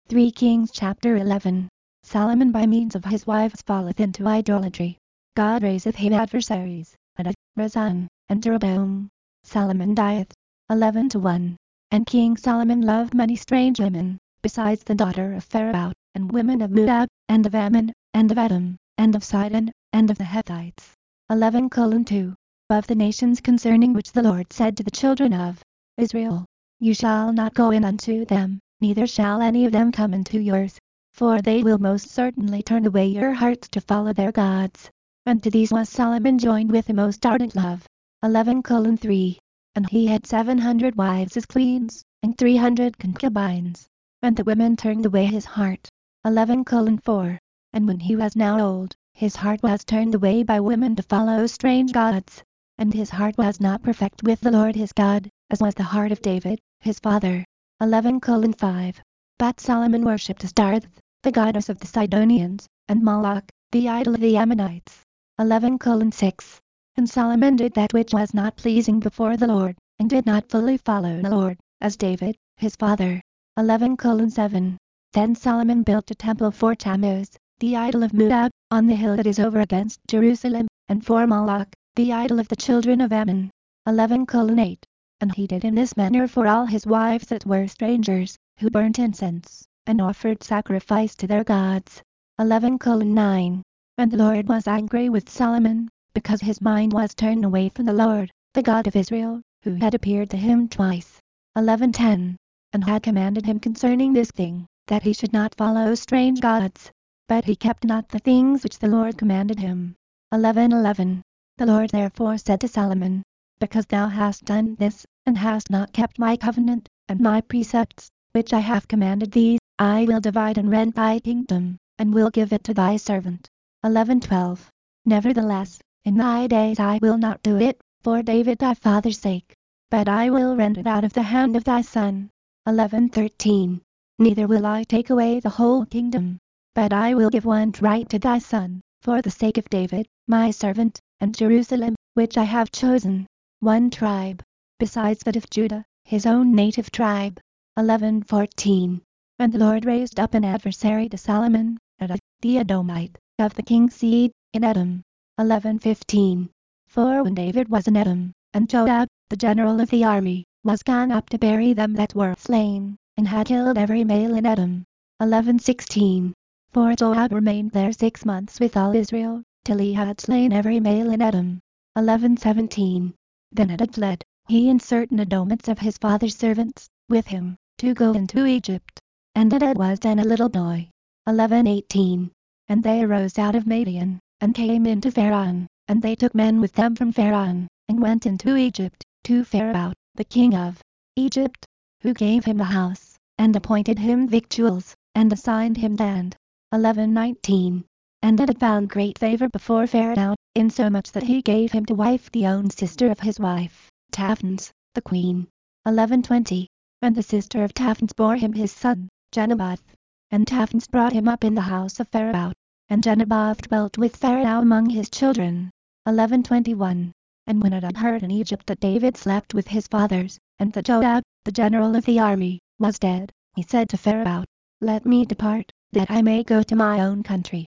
3 Kings chapter 11. Solomon by means of his wives falleth into idolatry. God raiseth him adversaries, Hadad, Rezon, and Jeroboam. Solomon dieth. 11:1. And King Solomon loved many strange women, besides the daughter of Pharaoh, and women of Moab, and of Ammon, and of Edom, and of Sidon, and of the Hittites. 11:2. Of the nations concerning which the Lord said to the children of Israel, You shall not go in unto them, neither shall any of them come into yours. For they will most certainly turn away your hearts to follow their gods. And to these was Solomon joined with a most ardent love. 11:3. And he had 700 wives as queens, and 300 concubines. And the women turned away his heart. 11:4. And when he was now old, his heart was turned away by women to follow strange gods. And his heart was not perfect with the Lord his God, as was the heart of David, his father. 11:5. But Solomon worshipped Astareth, the goddess of the Sidonians, and Moloch, the idol of the Ammonites. 11:6. And Solomon did that which was not pleasing before the Lord, and did not fully follow the Lord, as David, his father. 11:7. Then Solomon built a temple for Tammuz, the idol of Moab, on the hill that is over against Jerusalem, and for Moloch, the idol of the children of Ammon. 11:8. And he did in this manner for all his wives that were strangers, who burnt incense, and offered sacrifice to their gods. 11:9. And the Lord was angry with Solomon, because his mind was turned away from the Lord, the God of Israel, who had appeared to him twice. 11:10. And had commanded him concerning this thing, that he should not follow strange gods. But he kept not the things which the Lord commanded him. 11:11. The Lord therefore said to Solomon, Because thou hast done this, and hast not kept my covenant, and my precepts, which I have commanded thee, I will divide and rend thy kingdom, and will give it to thy servant. 11:12. Nevertheless, in thy days I will not do it, for David thy father's sake, but I will rend it out of the hand of thy son. 11:13. Neither will I take away the whole kingdom, but I will give one right to thy son, for the sake of David, my servant, and Jerusalem, which I have chosen, one tribe, besides that of Judah, his own native tribe. 11:14. And the Lord raised up an adversary to Solomon, Hadad, the Edomite, of the king's seed, in Edom. 11:15. For when David was in Edom, and Joab, the general of the army, was gone up to bury them that were slain, and had killed every male in Edom. 11:16. For Joab remained there 6 months with all Israel, till he had slain every male in Edom. 11:17. Then Hadad fled, he and certain Edomites of his father's servants, with him, to go into Egypt. And Hadad was then a little boy. 11:18. And they arose out of Madian, and came into Pharaoh, and they took men with them from Pharaoh, and went into Egypt, to Pharaoh, the king of Egypt, who gave him a house, and appointed him victuals, and assigned him land. 11:19. And Hadad found great favor before Pharaoh, insomuch that he gave him to wife the own sister of his wife, Taphanes, the queen. 11:20. And the sister of Taphanes bore him his son, Genubath. And Taphanes brought him up in the house of Pharaoh, and Genubath dwelt with Pharaoh among his children. 11:21. And when Hadad heard in Egypt that David slept with his fathers, and that Joab, the general of the army, was dead, he said to Pharaoh, Let me depart, that I may go to my own country.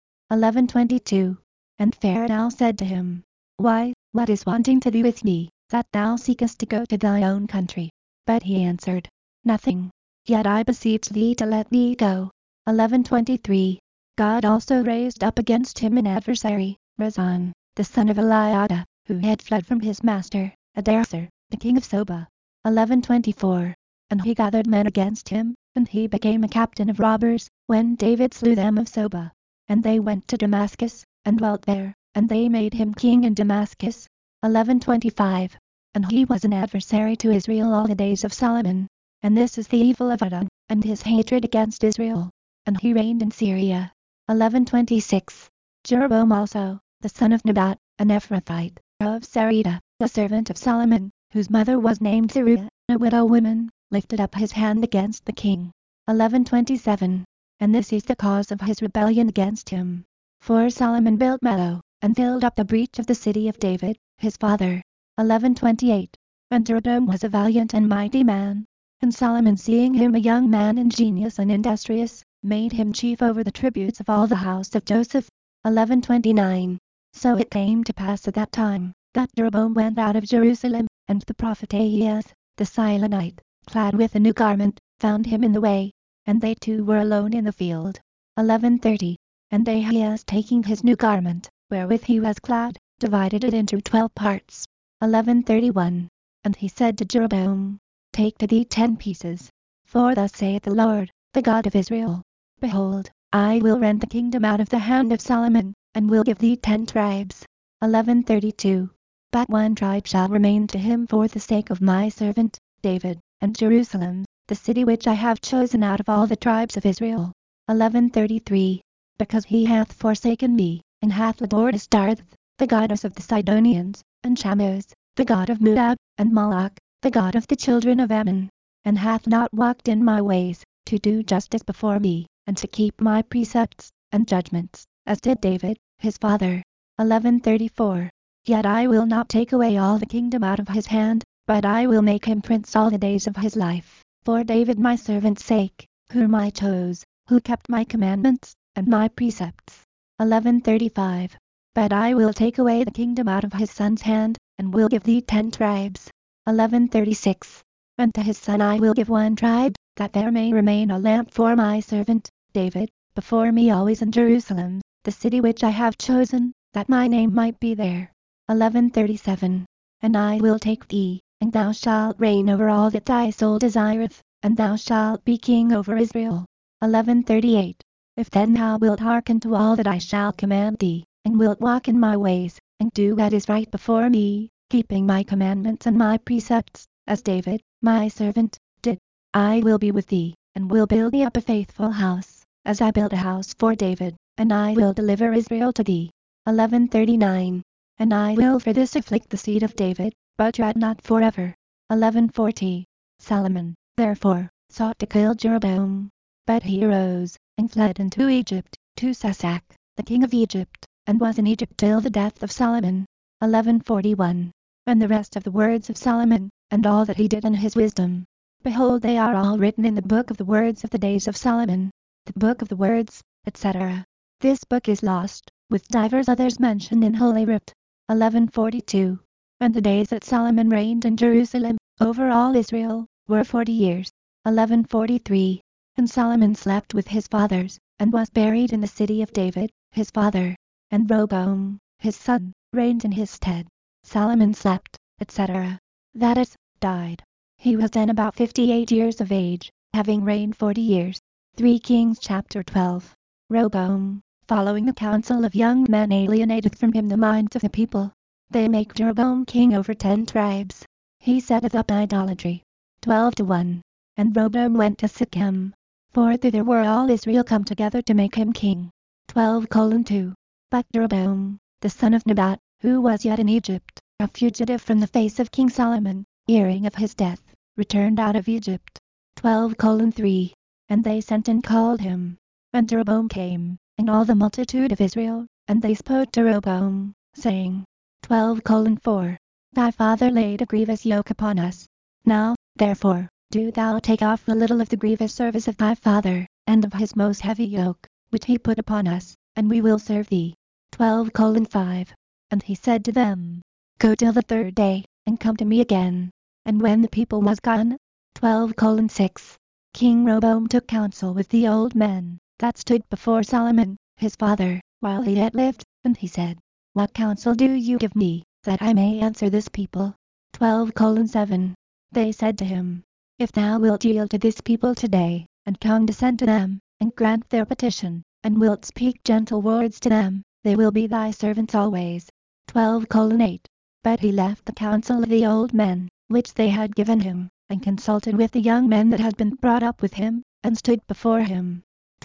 11:22. And Pharaoh said to him, Why, what is wanting to thee with me, that thou seekest to go to thy own country? But he answered, Nothing. Yet I beseech thee to let me go. 11:23. God also raised up against him an adversary, Rezon, the son of Eliada, who had fled from his master, Adarsar, the king of Soba. 11:24. And he gathered men against him, and he became a captain of robbers, when David slew them of Soba. And they went to Damascus, and dwelt there, and they made him king in Damascus. 11:25. And he was an adversary to Israel all the days of Solomon. And this is the evil of Hadad, and his hatred against Israel. And he reigned in Syria. 11:26. Jeroboam also, the son of Nebat, an Ephrathite, of Sarida, a servant of Solomon, whose mother was named Zeruiah, a widow woman, lifted up his hand against the king. 11:27. And this is the cause of his rebellion against him. For Solomon built Millo, and filled up the breach of the city of David, his father. 11:28. And Jeroboam was a valiant and mighty man. And Solomon, seeing him a young man ingenious and industrious, made him chief over the tributes of all the house of Joseph. 11:29. So it came to pass at that time, that Jeroboam went out of Jerusalem, and the prophet Ahaz, the Silonite, clad with a new garment, found him in the way, and they two were alone in the field. 11:30. And Ahaz, taking his new garment, wherewith he was clad, divided it into 12 parts. 11:31. And he said to Jeroboam, Take to thee 10 pieces. For thus saith the Lord, the God of Israel, Behold, I will rend the kingdom out of the hand of Solomon, and will give thee 10 tribes. 11:32. But 1 tribe shall remain to him for the sake of my servant David, and Jerusalem, the city which I have chosen out of all the tribes of Israel. 11:33. Because he hath forsaken me, and hath adored Ashtarth, the goddess of the Sidonians, and Shammuz, the god of Moab, and Moloch, the god of the children of Ammon, and hath not walked in my ways, to do justice before me, and to keep my precepts and judgments, as did David, his father. 11:34. Yet I will not take away all the kingdom out of his hand, but I will make him prince all the days of his life, for David my servant's sake, whom I chose, who kept my commandments, and my precepts. 11:35. But I will take away the kingdom out of his son's hand, and will give thee 10 tribes. 11:36. And to his son I will give 1 tribe, that there may remain a lamp for my servant David, before me always in Jerusalem, the city which I have chosen, that my name might be there. 11:37. And I will take thee, and thou shalt reign over all that thy soul desireth, and thou shalt be king over Israel. 11:38. If then thou wilt hearken to all that I shall command thee, and wilt walk in my ways, and do what is right before me, keeping my commandments and my precepts, as David, my servant, did, I will be with thee, and will build thee up a faithful house, as I built a house for David, and I will deliver Israel to thee. 11:39. And I will for this afflict the seed of David, but yet not forever. 11:40. Solomon, therefore, sought to kill Jeroboam. But he arose, and fled into Egypt, to Shishak, the king of Egypt, and was in Egypt till the death of Solomon. 11:41. And the rest of the words of Solomon, and all that he did in his wisdom, behold, they are all written in the book of the words of the days of Solomon, the book of the words, etc. This book is lost, with divers others mentioned in Holy Writ. 11:42. And the days that Solomon reigned in Jerusalem, over all Israel, were 40 years. 11:43. And Solomon slept with his fathers, and was buried in the city of David, his father. And Rehoboam, his son, reigned in his stead. Solomon slept, etc. That is, died. He was then about 58 years of age, having reigned 40 years. 3 Kings chapter 12. Rehoboam, following the counsel of young men, alienateth from him the minds of the people. They make Jeroboam king over 10 tribes. He setteth up idolatry. 12:1. And Rehoboam went to Shechem, for thither were all Israel come together to make him king. 12:2. But Jeroboam, the son of Nebat, who was yet in Egypt, a fugitive from the face of King Solomon, hearing of his death, returned out of Egypt. 12:3. And they sent and called him. And Jeroboam came, and all the multitude of Israel, and they spoke to Rehoboam, saying, 12:4. Thy father laid a grievous yoke upon us. Now, therefore, do thou take off a little of the grievous service of thy father, and of his most heavy yoke, which he put upon us, and we will serve thee. 12:5. And he said to them, Go till the 3rd day, and come to me again. And when the people was gone, 12:6. King Rehoboam took counsel with the old men that stood before Solomon, his father, while he yet lived, and he said, What counsel do you give me, that I may answer this people? 12:7. They said to him, If thou wilt yield to this people today, and condescend to them, and grant their petition, and wilt speak gentle words to them, they will be thy servants always. 12:8. But he left the counsel of the old men, which they had given him, and consulted with the young men that had been brought up with him, and stood before him.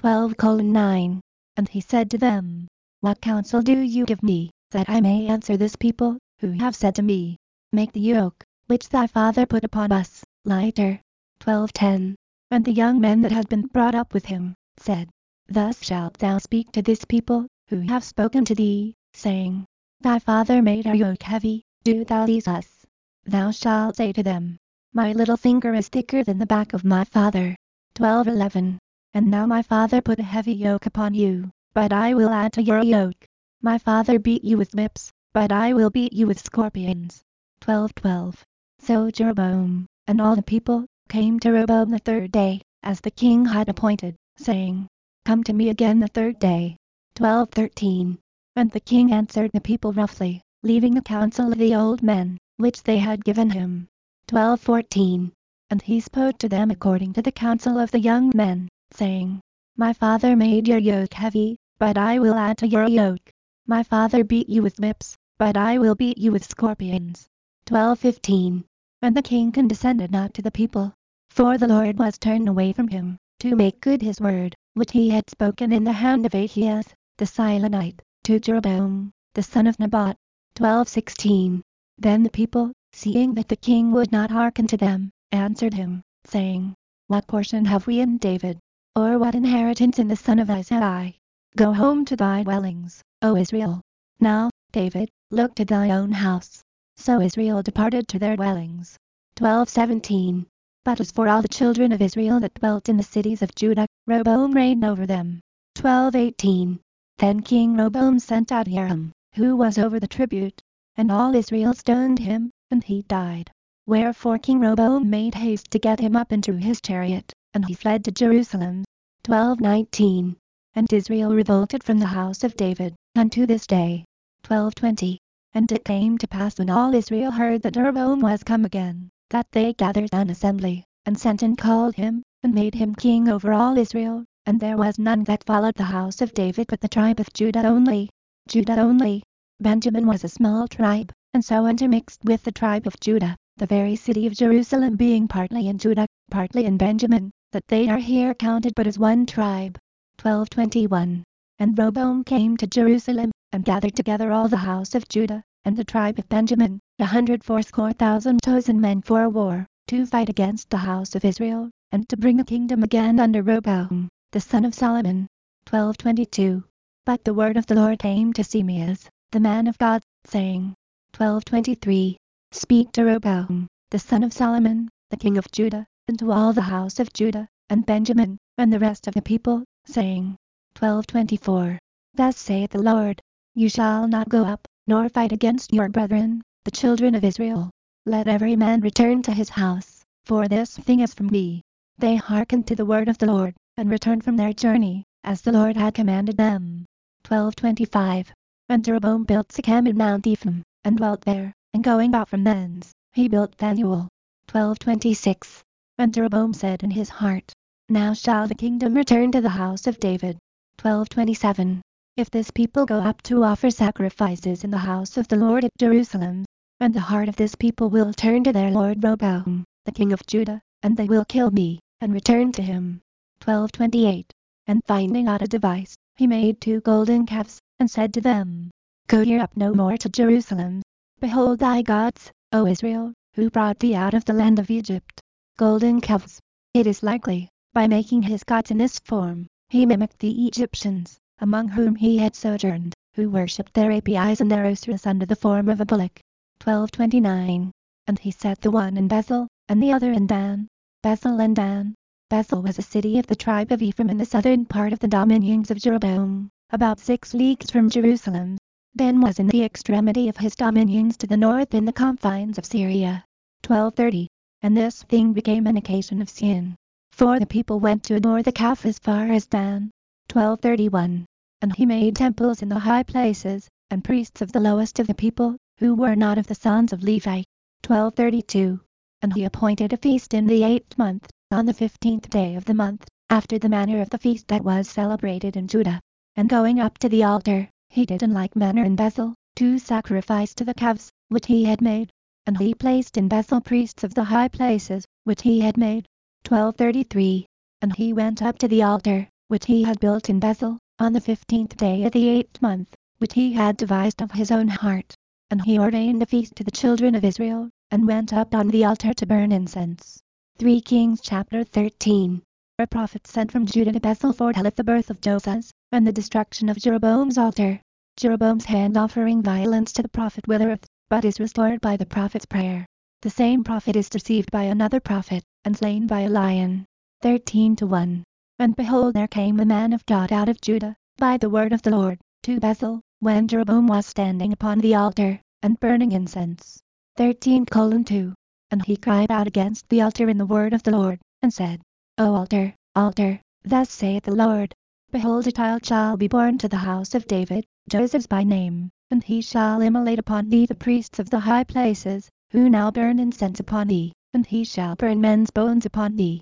12:9. And he said to them, What counsel do you give me, that I may answer this people, who have said to me, Make the yoke, which thy father put upon us, lighter? 12:10. And the young men that had been brought up with him, said, Thus shalt thou speak to this people, who have spoken to thee, saying, Thy father made our yoke heavy, do thou ease us. Thou shalt say to them, My little finger is thicker than the back of my father. 12:11. And now my father put a heavy yoke upon you, but I will add to your yoke. My father beat you with whips, but I will beat you with scorpions. 12:12. So Jeroboam, and all the people, came to Rehoboam the third day, as the king had appointed, saying, Come to me again the third day. 12:13. And the king answered the people roughly, leaving the counsel of the old men, which they had given him. 12:14. And he spoke to them according to the counsel of the young men, saying, My father made your yoke heavy, but I will add to your yoke. My father beat you with whips, but I will beat you with scorpions. 12:15. And the king condescended not to the people, for the Lord was turned away from him, to make good his word, which he had spoken in the hand of Ahaz, the Silonite, to Jeroboam, the son of Nebat. 12:16. Then the people, seeing that the king would not hearken to them, answered him, saying, What portion have we in David? Or what inheritance in the son of Isai? Go home to thy dwellings, O Israel. Now, David, look to thy own house. So Israel departed to their dwellings. 12:17. But as for all the children of Israel that dwelt in the cities of Judah, Rehoboam reigned over them. 12:18. Then King Rehoboam sent out Hiram, who was over the tribute, and all Israel stoned him, and he died. Wherefore King Rehoboam made haste to get him up into his chariot, and he fled to Jerusalem. 12:19. And Israel revolted from the house of David, unto this day. 12:20. And it came to pass when all Israel heard that Jeroboam was come again, that they gathered an assembly, and sent and called him, and made him king over all Israel, and there was none that followed the house of David but the tribe of Judah only. Judah only. Benjamin was a small tribe, and so intermixed with the tribe of Judah, the very city of Jerusalem being partly in Judah, partly in Benjamin, that they are here counted but as one tribe. 12:21. And Rehoboam came to Jerusalem, and gathered together all the house of Judah, and the tribe of Benjamin, 180,000 chosen men for war, to fight against the house of Israel, and to bring the kingdom again under Rehoboam, the son of Solomon. 12:22. But the word of the Lord came to Simeas, the man of God, saying, 12:23. Speak to Rehoboam, the son of Solomon, the king of Judah, and to all the house of Judah, and Benjamin, and the rest of the people, saying, 12:24. Thus saith the Lord, You shall not go up, nor fight against your brethren, the children of Israel. Let every man return to his house, for this thing is from me. They hearkened to the word of the Lord, and returned from their journey, as the Lord had commanded them. 12:25. And Jeroboam built Shechem in Mount Ephraim, and dwelt there, and going out from thence, he built Phanuel. 12:26. And Jeroboam said in his heart, Now shall the kingdom return to the house of David. 12:27. If this people go up to offer sacrifices in the house of the Lord at Jerusalem, and the heart of this people will turn to their lord Rehoboam, the king of Judah, and they will kill me, and return to him. 12:28. And finding out a device, he made 2 golden calves, and said to them, Go ye up no more to Jerusalem. Behold thy gods, O Israel, who brought thee out of the land of Egypt. Golden calves. It is likely, by making his gods in this form, he mimicked the Egyptians, among whom he had sojourned, who worshipped their Apis and their Osiris under the form of a bullock. 12:29. And he set the one in Bethel, and the other in Dan. Bethel and Dan. Bethel was a city of the tribe of Ephraim in the southern part of the dominions of Jeroboam, about 6 leagues from Jerusalem. Dan was in the extremity of his dominions to the north in the confines of Syria. 12:30. And this thing became an occasion of sin, for the people went to adore the calf as far as Dan. 12:31. And he made temples in the high places, and priests of the lowest of the people, who were not of the sons of Levi. 12:32. And he appointed a feast in the 8th month, on the 15th day of the month, after the manner of the feast that was celebrated in Judah. And going up to the altar, he did in like manner in Bethel, to sacrifice to the calves, which he had made. And he placed in Bethel priests of the high places, which he had made. 12:33. And he went up to the altar, which he had built in Bethel, on the 15th day of the 8th month, which he had devised of his own heart. And he ordained a feast to the children of Israel, and went up on the altar to burn incense. 3 Kings chapter 13. A prophet sent from Judah to Bethel foretelleth the birth of Josiah, and the destruction of Jeroboam's altar. Jeroboam's hand offering violence to the prophet withereth, but is restored by the prophet's prayer. The same prophet is deceived by another prophet, and slain by a lion. 13:1. And behold, there came a man of God out of Judah, by the word of the Lord, to Bethel, when Jeroboam was standing upon the altar, and burning incense. 13:2. And he cried out against the altar in the word of the Lord, and said, O altar, altar, thus saith the Lord, behold, a child shall be born to the house of David, Joseph by name, and he shall immolate upon thee the priests of the high places, who now burn incense upon thee, and he shall burn men's bones upon thee.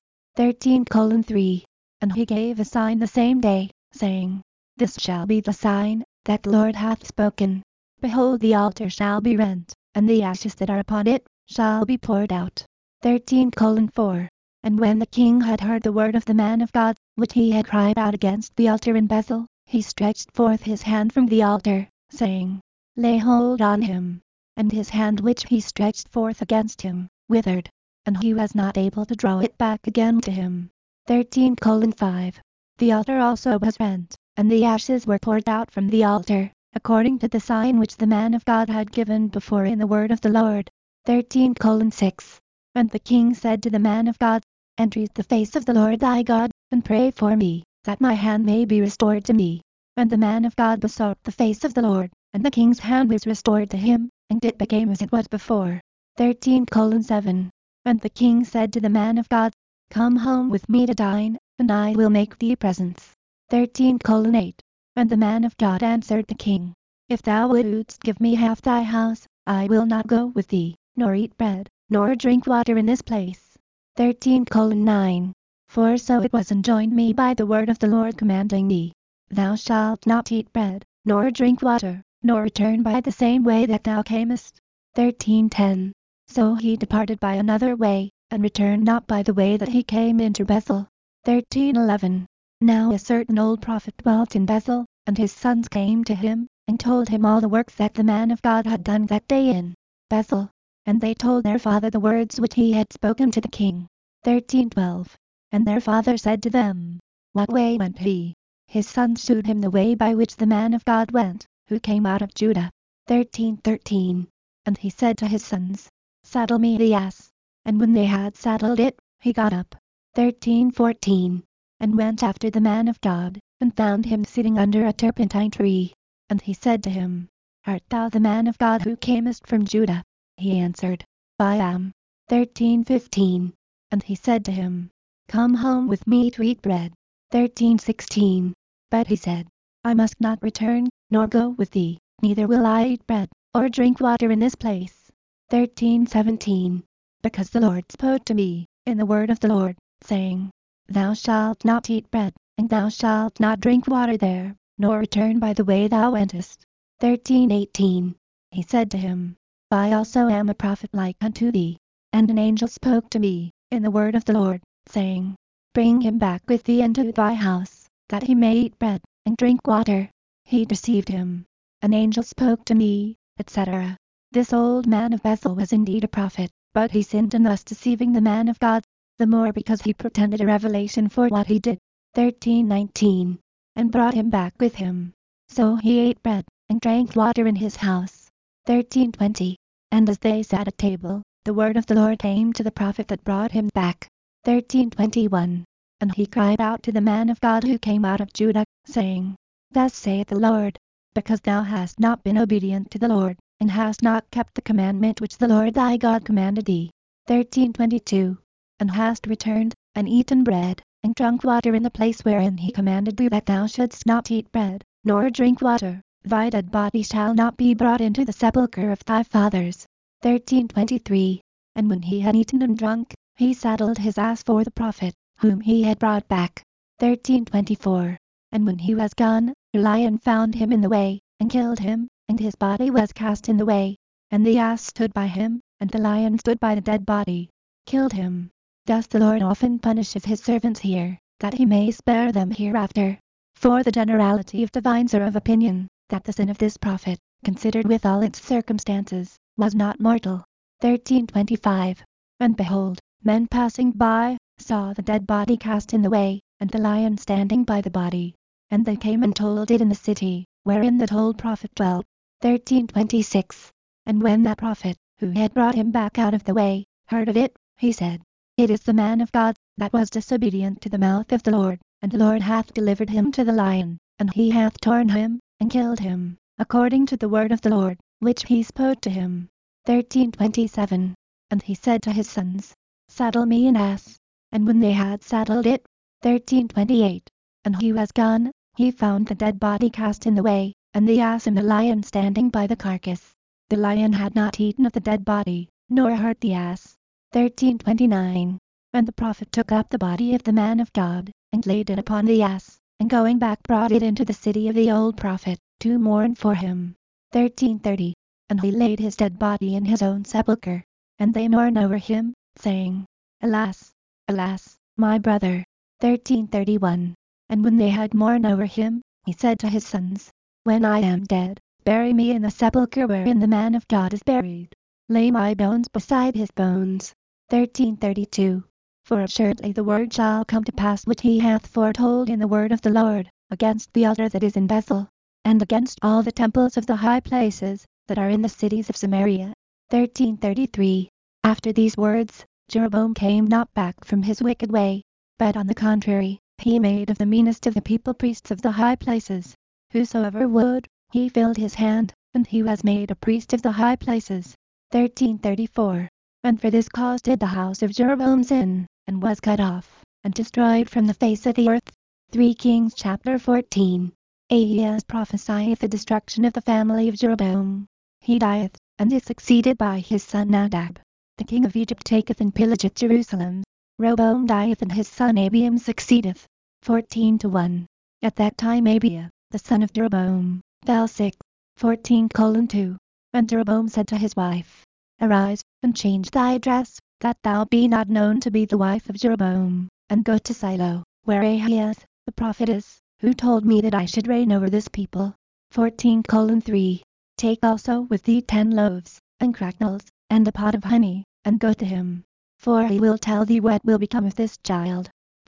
13:3. And he gave a sign the same day, saying, This shall be the sign, that the Lord hath spoken. Behold, the altar shall be rent, and the ashes that are upon it, shall be poured out. 13:4. And when the king had heard the word of the man of God, which he had cried out against the altar in Bethel, he stretched forth his hand from the altar, saying, Lay hold on him. And his hand which he stretched forth against him, withered, and he was not able to draw it back again to him. 13:5. The altar also was rent, and the ashes were poured out from the altar, according to the sign which the man of God had given before in the word of the Lord. 13:6. And the king said to the man of God, Entreat the face of the Lord thy God, and pray for me, that my hand may be restored to me. And the man of God besought the face of the Lord, and the king's hand was restored to him, and it became as it was before. 13:7. And the king said to the man of God, Come home with me to dine, and I will make thee presents. 13:8. And the man of God answered the king, If thou wouldst give me half thy house, I will not go with thee, nor eat bread, nor drink water in this place. 13:9. For so it was enjoined me by the word of the Lord commanding me, Thou shalt not eat bread, nor drink water, nor return by the same way that thou camest. 13:10. So he departed by another way, and returned not by the way that he came into Bethel. 13:11. Now a certain old prophet dwelt in Bethel, and his sons came to him, and told him all the works that the man of God had done that day in Bethel. And they told their father the words which he had spoken to the king. 13:12. And their father said to them, What way went he? His sons shewed him the way by which the man of God went, who came out of Judah. 13:13. And he said to his sons, Saddle me the ass. And when they had saddled it, he got up. 13:14. And went after the man of God, and found him sitting under a turpentine tree. And he said to him, Art thou the man of God who camest from Judah? He answered, I am. 13:15. And he said to him, Come home with me to eat bread. 13:16. But he said, I must not return, nor go with thee, neither will I eat bread, or drink water in this place. 13:17. Because the Lord spoke to me, in the word of the Lord, saying, Thou shalt not eat bread, and thou shalt not drink water there, nor return by the way thou wentest. 13:18. He said to him, I also am a prophet like unto thee. And an angel spoke to me, in the word of the Lord, saying, Bring him back with thee into thy house, that he may eat bread, and drink water. He deceived him. An angel spoke to me, etc. This old man of Bethel was indeed a prophet, but he sinned in thus deceiving the man of God, the more because he pretended a revelation for what he did. 13:19. And brought him back with him. So he ate bread, and drank water in his house. 13:20. And as they sat at table, the word of the Lord came to the prophet that brought him back. 13:21. And he cried out to the man of God who came out of Judah, saying, Thus saith the Lord, because thou hast not been obedient to the Lord, and hast not kept the commandment which the Lord thy God commanded thee. 13:22. And hast returned, and eaten bread, and drunk water in the place wherein he commanded thee that thou shouldst not eat bread, nor drink water, thy dead body shall not be brought into the sepulchre of thy fathers. 13:23. And when he had eaten and drunk, he saddled his ass for the prophet, whom he had brought back. 13:24. And when he was gone, a lion found him in the way, and killed him, and his body was cast in the way. And the ass stood by him, and the lion stood by the dead body, killed him. Thus the Lord often punishes his servants here, that he may spare them hereafter. For the generality of divines are of opinion, that the sin of this prophet, considered with all its circumstances, was not mortal. 13:25. And behold, men passing by, saw the dead body cast in the way, and the lion standing by the body. And they came and told it in the city, wherein the old prophet dwelt. 13:26. And when that prophet, who had brought him back out of the way, heard of it, he said, It is the man of God, that was disobedient to the mouth of the Lord. and the Lord hath delivered him to the lion, and he hath torn him, and killed him, according to the word of the Lord, which he spoke to him. 13:27. And he said to his sons, Saddle me an ass. And when they had saddled it, 13:28. And he was gone, he found the dead body cast in the way, and the ass and the lion standing by the carcass. The lion had not eaten of the dead body, nor hurt the ass. 13:29. And the prophet took up the body of the man of God, and laid it upon the ass, and going back brought it into the city of the old prophet, to mourn for him. 13:30. And he laid his dead body in his own sepulchre, and they mourned over him, saying, Alas, alas, my brother. 13:31. And when they had mourned over him, he said to his sons, When I am dead, bury me in the sepulchre wherein the man of God is buried. Lay my bones beside his bones. 13:32. For assuredly the word shall come to pass which he hath foretold in the word of the Lord, against the altar that is in Bethel, and against all the temples of the high places, that are in the cities of Samaria. 13:33. After these words, Jeroboam came not back from his wicked way, but on the contrary, he made of the meanest of the people priests of the high places. Whosoever would, he filled his hand, and he was made a priest of the high places. 13:34. And for this cause did the house of Jeroboam sin, and was cut off, and destroyed from the face of the earth. 3 Kings chapter 14. Ahaz prophesieth the destruction of the family of Jeroboam. He dieth, and is succeeded by his son Nadab. The king of Egypt taketh and pillageth Jerusalem. Rehoboam dieth, and his son Abiam succeedeth. 14:1. At that time Abiah, the son of Jeroboam, fell sick. 14:2. And Jeroboam said to his wife, Arise, and change thy dress, that thou be not known to be the wife of Jeroboam, and go to Silo, where Ahaz, the prophet is, who told me that I should reign over this people. 14:3. Take also with thee 10 loaves, and cracknels, and a pot of honey, and go to him. For he will tell thee what will become of this child.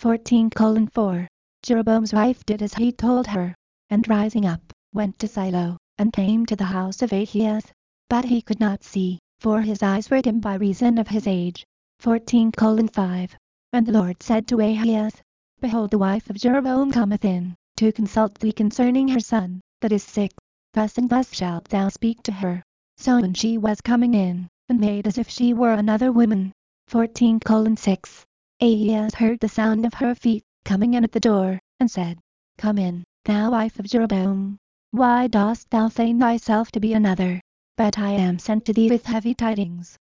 14:4. Jeroboam's wife did as he told her, and rising up, went to Silo, and came to the house of Ahaz. But he could not see, for his eyes were dim by reason of his age. 14:5. And the Lord said to Ahaz, Behold, the wife of Jeroboam cometh in, to consult thee concerning her son, that is sick. Thus and thus shalt thou speak to her. So when she was coming in, and made as if she were another woman. 14:6. Ahaz heard the sound of her feet, coming in at the door, and said, Come in, thou wife of Jeroboam. Why dost thou feign thyself to be another? But I am sent to thee with heavy tidings.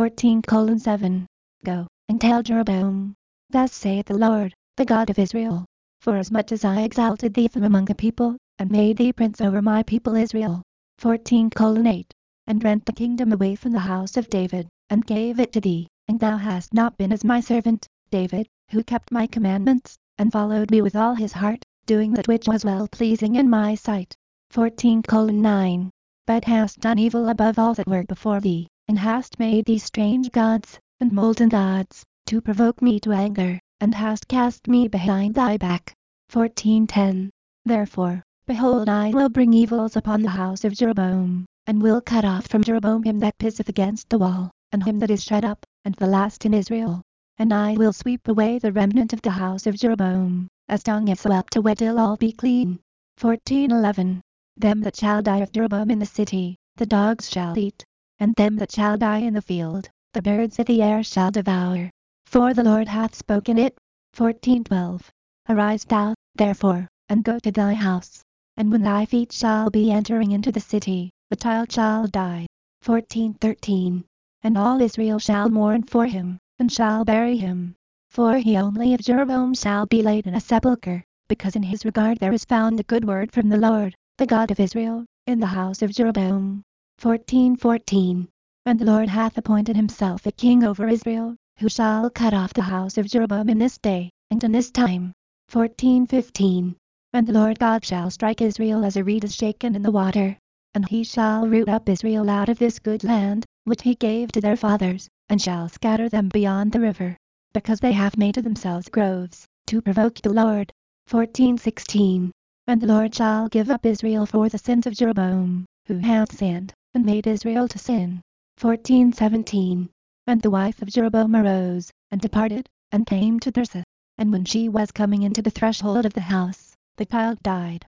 14:7. Go, and tell Jeroboam, Thus saith the Lord, the God of Israel, Forasmuch as I exalted thee from among the people, and made thee prince over my people Israel. 14:8. And rent the kingdom away from the house of David, and gave it to thee, and thou hast not been as my servant, David, who kept my commandments, and followed me with all his heart, doing that which was well pleasing in my sight. 14:9. But hast done evil above all that were before thee, and hast made thee strange gods, and molten gods, to provoke me to anger, and hast cast me behind thy back. 14:10. Therefore, behold, I will bring evils upon the house of Jeroboam, and will cut off from Jeroboam him that pisseth against the wall, and him that is shut up, and the last in Israel. And I will sweep away the remnant of the house of Jeroboam, as dung is swept away till all be clean. 14:11. Them that shall die of Jeroboam in the city, the dogs shall eat, and them that shall die in the field, the birds of the air shall devour. For the Lord hath spoken it. 14:12. Arise thou, therefore, and go to thy house, and when thy feet shall be entering into the city, the child shall die. 14:13. And all Israel shall mourn for him, and shall bury him. For he only of Jeroboam shall be laid in a sepulchre, because in his regard there is found a good word from the Lord, the God of Israel, in the house of Jeroboam. 14:14. And the Lord hath appointed himself a king over Israel, who shall cut off the house of Jeroboam in this day, and in this time. 14:15. And the Lord God shall strike Israel as a reed is shaken in the water, and he shall root up Israel out of this good land, which he gave to their fathers, and shall scatter them beyond the river, because they have made to themselves groves, to provoke the Lord. 14:16. And the Lord shall give up Israel for the sins of Jeroboam, who hath sinned, and made Israel to sin. 14:17. And the wife of Jeroboam arose, and departed, and came to Tirzah. and when she was coming into the threshold of the house, the child died.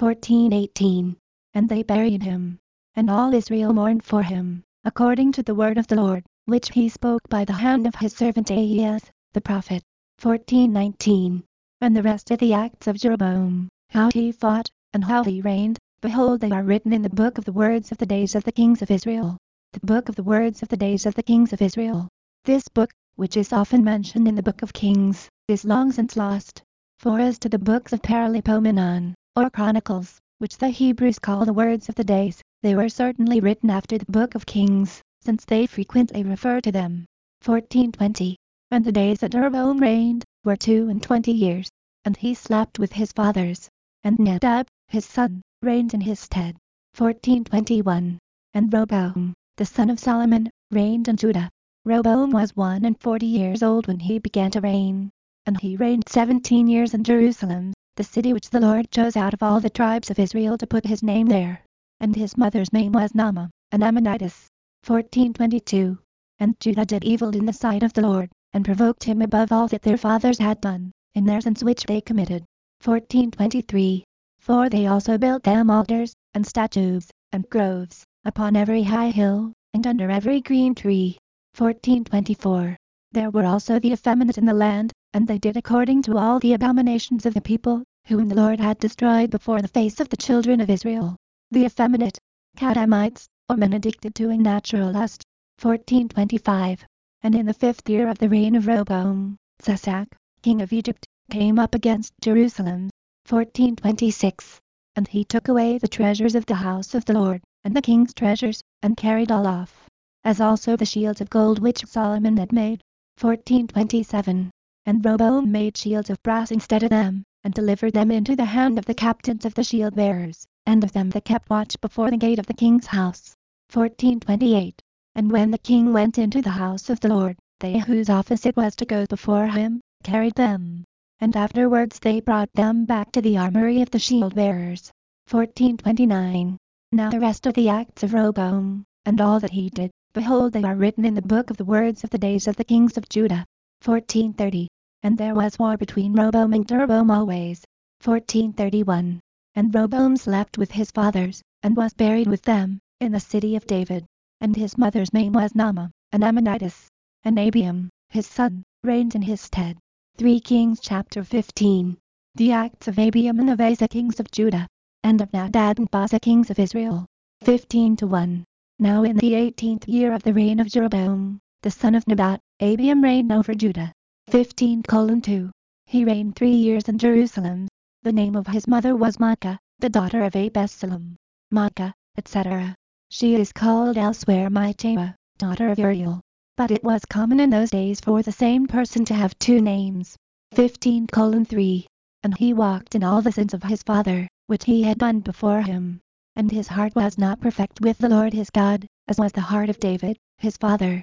14:18. And they buried him, and all Israel mourned for him, according to the word of the Lord, which he spoke by the hand of his servant Ahaz, the prophet. 14:19. And the rest of the acts of Jeroboam, how he fought, and how he reigned, behold, they are written in the book of the words of the days of the kings of Israel. The book of the words of the days of the kings of Israel. This book, which is often mentioned in the book of Kings, is long since lost. For as to the books of Paralipomenon, or Chronicles, which the Hebrews call the words of the days, they were certainly written after the book of Kings, since they frequently refer to them. 14:20. And the days that Jeroboam reigned were 22 years, and he slept with his fathers. And Nadab, his son, reigned in his stead. 14:21. And Rehoboam, the son of Solomon, reigned in Judah. Rehoboam was 41 years old when he began to reign, and he reigned 17 years in Jerusalem, the city which the Lord chose out of all the tribes of Israel to put his name there. And his mother's name was Naamah, an Ammonitess. 14:22. And Judah did evil in the sight of the Lord, and provoked him above all that their fathers had done, in their sins which they committed. 14:23. For they also built them altars, and statues, and groves, upon every high hill, and under every green tree. 14:24. There were also the effeminate in the land, and they did according to all the abominations of the people, whom the Lord had destroyed before the face of the children of Israel. The effeminate, Kadamites, or men addicted to a natural lust. 14:25. And in the 5th year of the reign of Rehoboam, Shishak, king of Egypt, came up against Jerusalem. 14:26. And he took away the treasures of the house of the Lord, and the king's treasures, and carried all off, as also the shields of gold which Solomon had made. 14:27. And Rehoboam made shields of brass instead of them, and delivered them into the hand of the captains of the shield bearers, and of them that kept watch before the gate of the king's house. 14:28. And when the king went into the house of the Lord, they whose office it was to go before him, carried them, and afterwards they brought them back to the armory of the shield bearers. 14:29. Now the rest of the acts of Rehoboam, and all that he did, behold, they are written in the book of the words of the days of the kings of Judah. 14:30. And there was war between Rehoboam and Jeroboam always. 14:31. And Rehoboam slept with his fathers, and was buried with them, in the city of David. And his mother's name was Naamah, an Ammonitess. And Abiam, his son, reigned in his stead. 3 Kings chapter 15. The acts of Abiam and of Asa kings of Judah, and of Nadab and Baasha kings of Israel. 15:1. Now in the 18th year of the reign of Jeroboam, the son of Nebat, Abiam reigned over Judah. 15:2. He reigned 3 years in Jerusalem. The name of his mother was Maacah, the daughter of Absalom. Maacah, etc. She is called elsewhere Michaiah, daughter of Uriel. But it was common in those days for the same person to have 2 names. 15:3. And he walked in all the sins of his father, which he had done before him. And his heart was not perfect with the Lord his God, as was the heart of David, his father.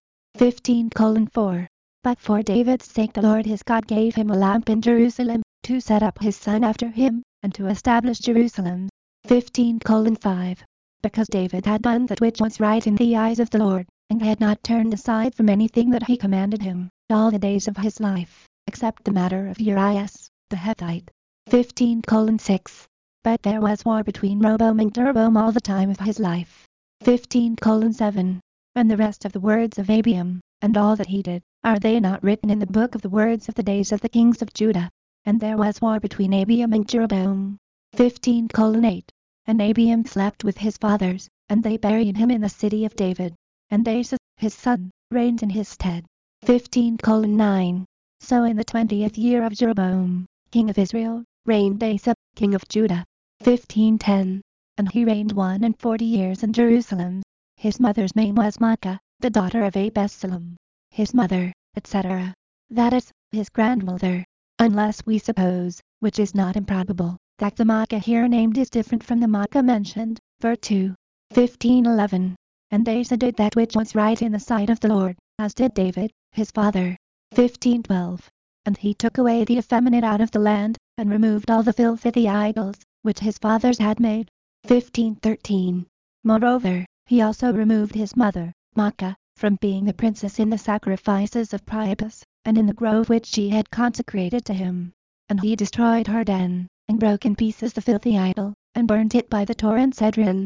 15:4. But for David's sake the Lord his God gave him a lamp in Jerusalem, to set up his son after him, and to establish Jerusalem. 15:5. Because David had done that which was right in the eyes of the Lord, and had not turned aside from anything that he commanded him, all the days of his life, except the matter of Urias, the Hittite. 15:6. But there was war between Rehoboam and Jeroboam all the time of his life. 15:7. And the rest of the words of Abiam, and all that he did, are they not written in the book of the words of the days of the kings of Judah? And there was war between Abiam and Jeroboam. 15:8. And Abiam slept with his fathers, and they buried him in the city of David. And Asa, his son, reigned in his stead. 15:9. So in the 20th year of Jeroboam, king of Israel, reigned Asa, king of Judah. 15:10. And he reigned 41 years in Jerusalem. His mother's name was Maacah, the daughter of Absalom. His mother, etc. That is, his grandmother. Unless we suppose, which is not improbable, that the Maacah here named is different from the Maacah mentioned, verse 2. 15:11. And Asa did that which was right in the sight of the Lord, as did David, his father. 15:12. And he took away the effeminate out of the land, and removed all the filth of the idols, which his fathers had made. 15:13. Moreover, he also removed his mother, Maacah, from being the princess in the sacrifices of Priapus, and in the grove which he had consecrated to him. And he destroyed Hardan, and broke in pieces the filthy idol, and burnt it by the torrent Cedron.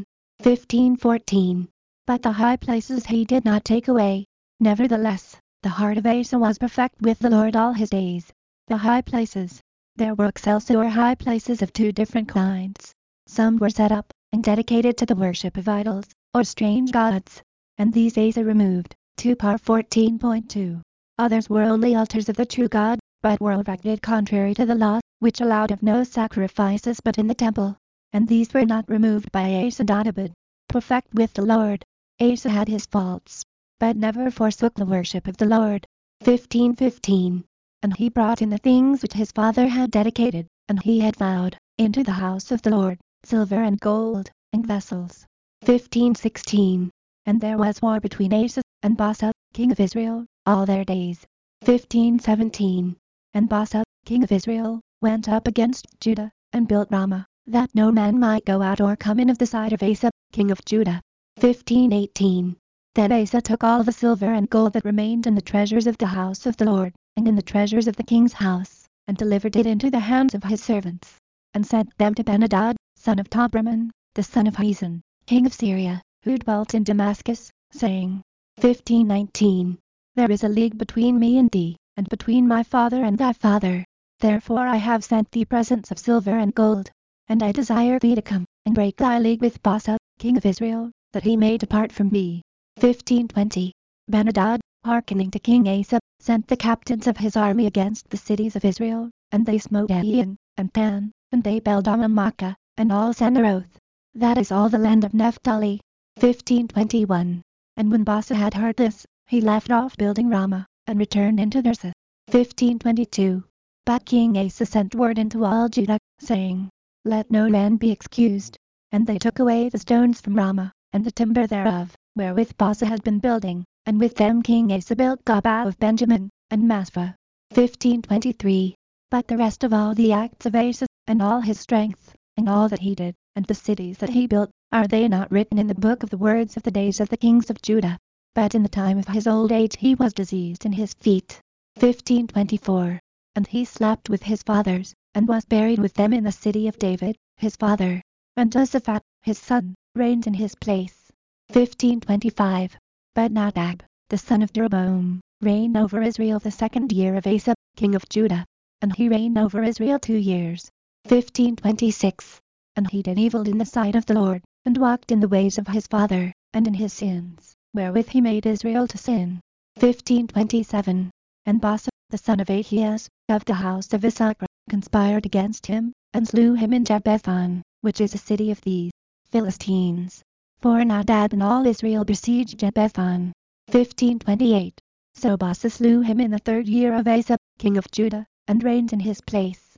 15:14. But the high places he did not take away. Nevertheless, the heart of Asa was perfect with the Lord all his days. The high places. There were Excelsior high places of two different kinds. Some were set up, and dedicated to the worship of idols, or strange gods. And these Asa removed. 2 Par 14.2. Others were only altars of the true God, but were erected contrary to the law, which allowed of no sacrifices but in the temple. And these were not removed by Asa Dodabad. Perfect with the Lord. Asa had his faults, but never forsook the worship of the Lord. 15:15. And he brought in the things which his father had dedicated, and he had vowed, into the house of the Lord, silver and gold, and vessels. 15:16. And there was war between Asa and Baasha, king of Israel, all their days. 15:17. And Baasha, king of Israel, went up against Judah, and built Ramah, that no man might go out or come in of the side of Asa, king of Judah. 15:18. Then Asa took all the silver and gold that remained in the treasures of the house of the Lord, and in the treasures of the king's house, and delivered it into the hands of his servants, and sent them to Ben-Hadad, son of Tobraman, the son of Hazan, king of Syria, who dwelt in Damascus, saying, 15:19. There is a league between me and thee, and between my father and thy father. Therefore I have sent thee presents of silver and gold. And I desire thee to come, and break thy league with Baasha, king of Israel, that he may depart from me. 15:20. Ben-Hadad, hearkening to King Asa, sent the captains of his army against the cities of Israel, and they smote Ahian, and Tan, and they Makkah, and all Senaroth. That is all the land of Naphtali. 15:21. And when Baasha had heard this, he left off building Ramah, and returned into Tirzah. 15:22. But King Asa sent word into all Judah, saying, Let no man be excused. And they took away the stones from Ramah, and the timber thereof, wherewith Baasha had been building, and with them King Asa built Gobah of Benjamin, and Maspah. 15:23. But the rest of all the acts of Asa, and all his strength, and all that he did, and the cities that he built, are they not written in the book of the words of the days of the kings of Judah? But in the time of his old age he was diseased in his feet. 15:24. And he slept with his fathers, and was buried with them in the city of David, his father. And Josaphat, his son, reigned in his place. 15:25. But Nadab, the son of Jeroboam, reigned over Israel the 2nd year of Asa, king of Judah. And he reigned over Israel 2 years. 15:26. And he did evil in the sight of the Lord, and walked in the ways of his father, and in his sins, wherewith he made Israel to sin. 15:27. And Baasha, the son of Ahias, of the house of Issachar, conspired against him, and slew him in Jabbethon, which is a city of the Philistines. For Nadab and all Israel besieged Jabbethon. 15:28. So Baasha slew him in the 3rd year of Asa, king of Judah, and reigned in his place.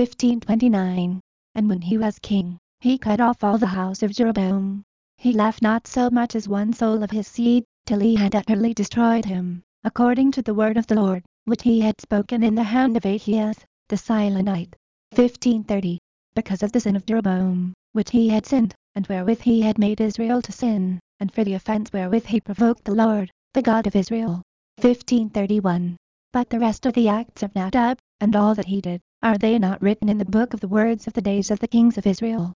15:29. And when he was king, he cut off all the house of Jeroboam. He left not so much as one soul of his seed, till he had utterly destroyed him, according to the word of the Lord, which he had spoken in the hand of Ahias, the Silonite. 15:30. Because of the sin of Jeroboam, which he had sinned, and wherewith he had made Israel to sin, and for the offense wherewith he provoked the Lord, the God of Israel. 15:31. But the rest of the acts of Nadab, and all that he did, are they not written in the book of the words of the days of the kings of Israel?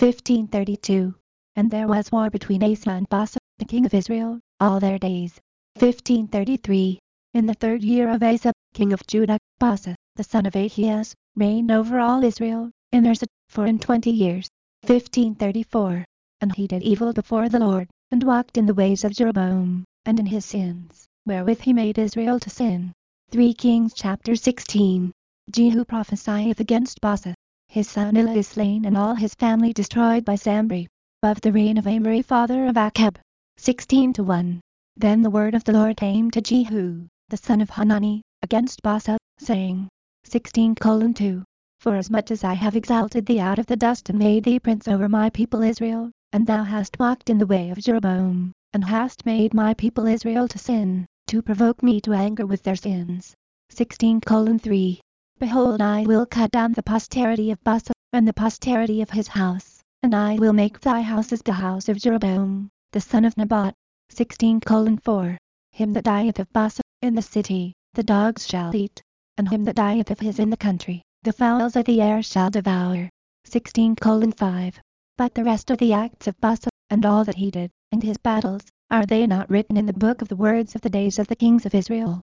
15:32. And there was war between Asa and Baasha, the king of Israel, all their days. 15:33. In the 3rd year of Asa, king of Judah, Baasha, the son of Ahias, reigned over all Israel, in Tirzah, 24 years. 15:34. And he did evil before the Lord, and walked in the ways of Jeroboam, and in his sins, wherewith he made Israel to sin. 3 Kings chapter 16. Jehu prophesieth against Baasha. His son Elah is slain and all his family destroyed by Zimri, of the reign of Omri father of Achab. 16:1. Then the word of the Lord came to Jehu, the son of Hanani, against Baasha, saying, 16:2. Forasmuch as I have exalted thee out of the dust and made thee prince over my people Israel, and thou hast walked in the way of Jeroboam, and hast made my people Israel to sin, to provoke me to anger with their sins. 16:3. Behold, I will cut down the posterity of Baasha, and the posterity of his house, and I will make thy house as the house of Jeroboam, the son of Nebat. 16:4. Him that dieth of Baasha, in the city, the dogs shall eat, and him that dieth of his in the country, the fowls of the air shall devour. 16:5. But the rest of the acts of Baasha, and all that he did, and his battles, are they not written in the book of the words of the days of the kings of Israel?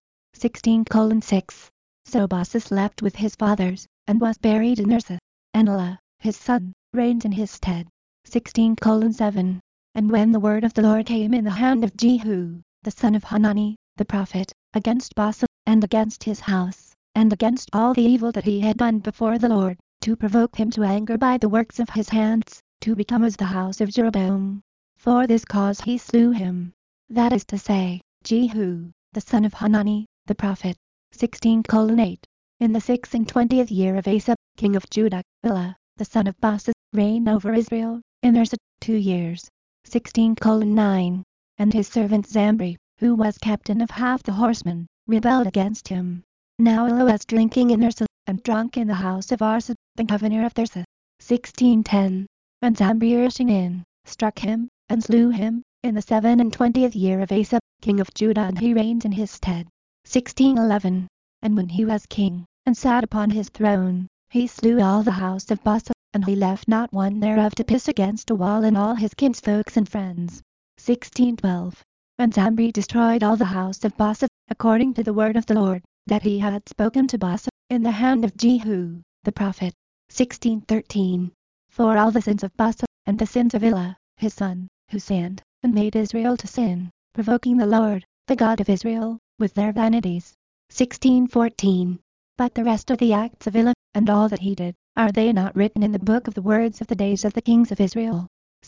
16:6. So Baasha slept with his fathers, and was buried in Ersah, and Elah, his son, reigned in his stead. 16:7. And when the word of the Lord came in the hand of Jehu, the son of Hanani, the prophet, against Baasha, and against his house, and against all the evil that he had done before the Lord, to provoke him to anger by the works of his hands, to become as the house of Jeroboam. For this cause he slew him. That is to say, Jehu, the son of Hanani, the prophet. 16:8. In the 26th year of Asa, king of Judah, Elah, the son of Baasha, reigned over Israel, in Ersah, 2 years. 16:9. And his servant Zambri, who was captain of half the horsemen, rebelled against him. Now Elah was drinking in Ersah, and drunk in the house of Arsa, the governor of Thirsa. 16:10. And Zambri rushing in, struck him, and slew him, in the 27th year of Asa, king of Judah, and he reigned in his stead. 16:11. And when he was king, and sat upon his throne, he slew all the house of Baasha, and he left not one thereof to piss against a wall, and all his kinsfolks and friends. 16:12. And Zambri destroyed all the house of Baasha, according to the word of the Lord, that he had spoken to Baasha, in the hand of Jehu, the prophet. 16:13. For all the sins of Baasha, and the sins of Elah, his son, who sinned, and made Israel to sin, provoking the Lord, the God of Israel, with their vanities. 16:14. But the rest of the acts of Elah, and all that he did, are they not written in the book of the words of the days of the kings of Israel?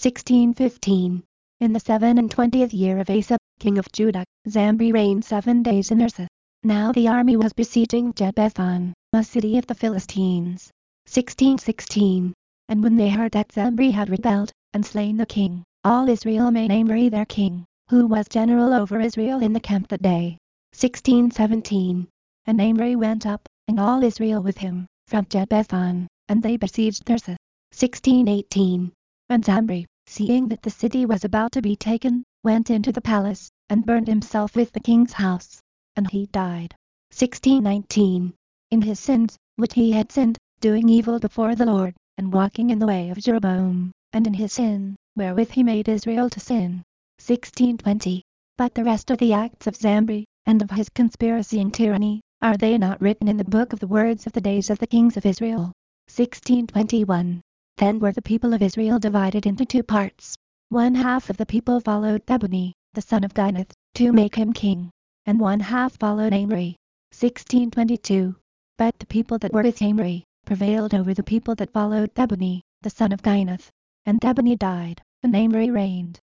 16:15. In the 27th year of Asa, king of Judah, Zambri reigned 7 days in Ersah. Now the army was besieging Jebethon, a city of the Philistines. 16:16. And when they heard that Zambri had rebelled, and slain the king, all Israel made Amri their king, who was general over Israel in the camp that day. 16:17. And Amri went up, and all Israel with him, from Jebethon, and they besieged Thirsa. 16:18. And Zambri, seeing that the city was about to be taken, went into the palace, and burned himself with the king's house. And he died. 16:19. In his sins, which he had sinned, doing evil before the Lord, and walking in the way of Jeroboam, and in his sin, wherewith he made Israel to sin. 16:20. But the rest of the acts of Zambri, and of his conspiracy and tyranny, are they not written in the book of the words of the days of the kings of Israel? 16:21. Then were the people of Israel divided into 2 parts. One half of the people followed Thebani, the son of Ginath, to make him king, and one half followed Amri. 16:22. But the people that were with Amri prevailed over the people that followed Thebani, the son of Ginath. And Thebani died, and Amri reigned.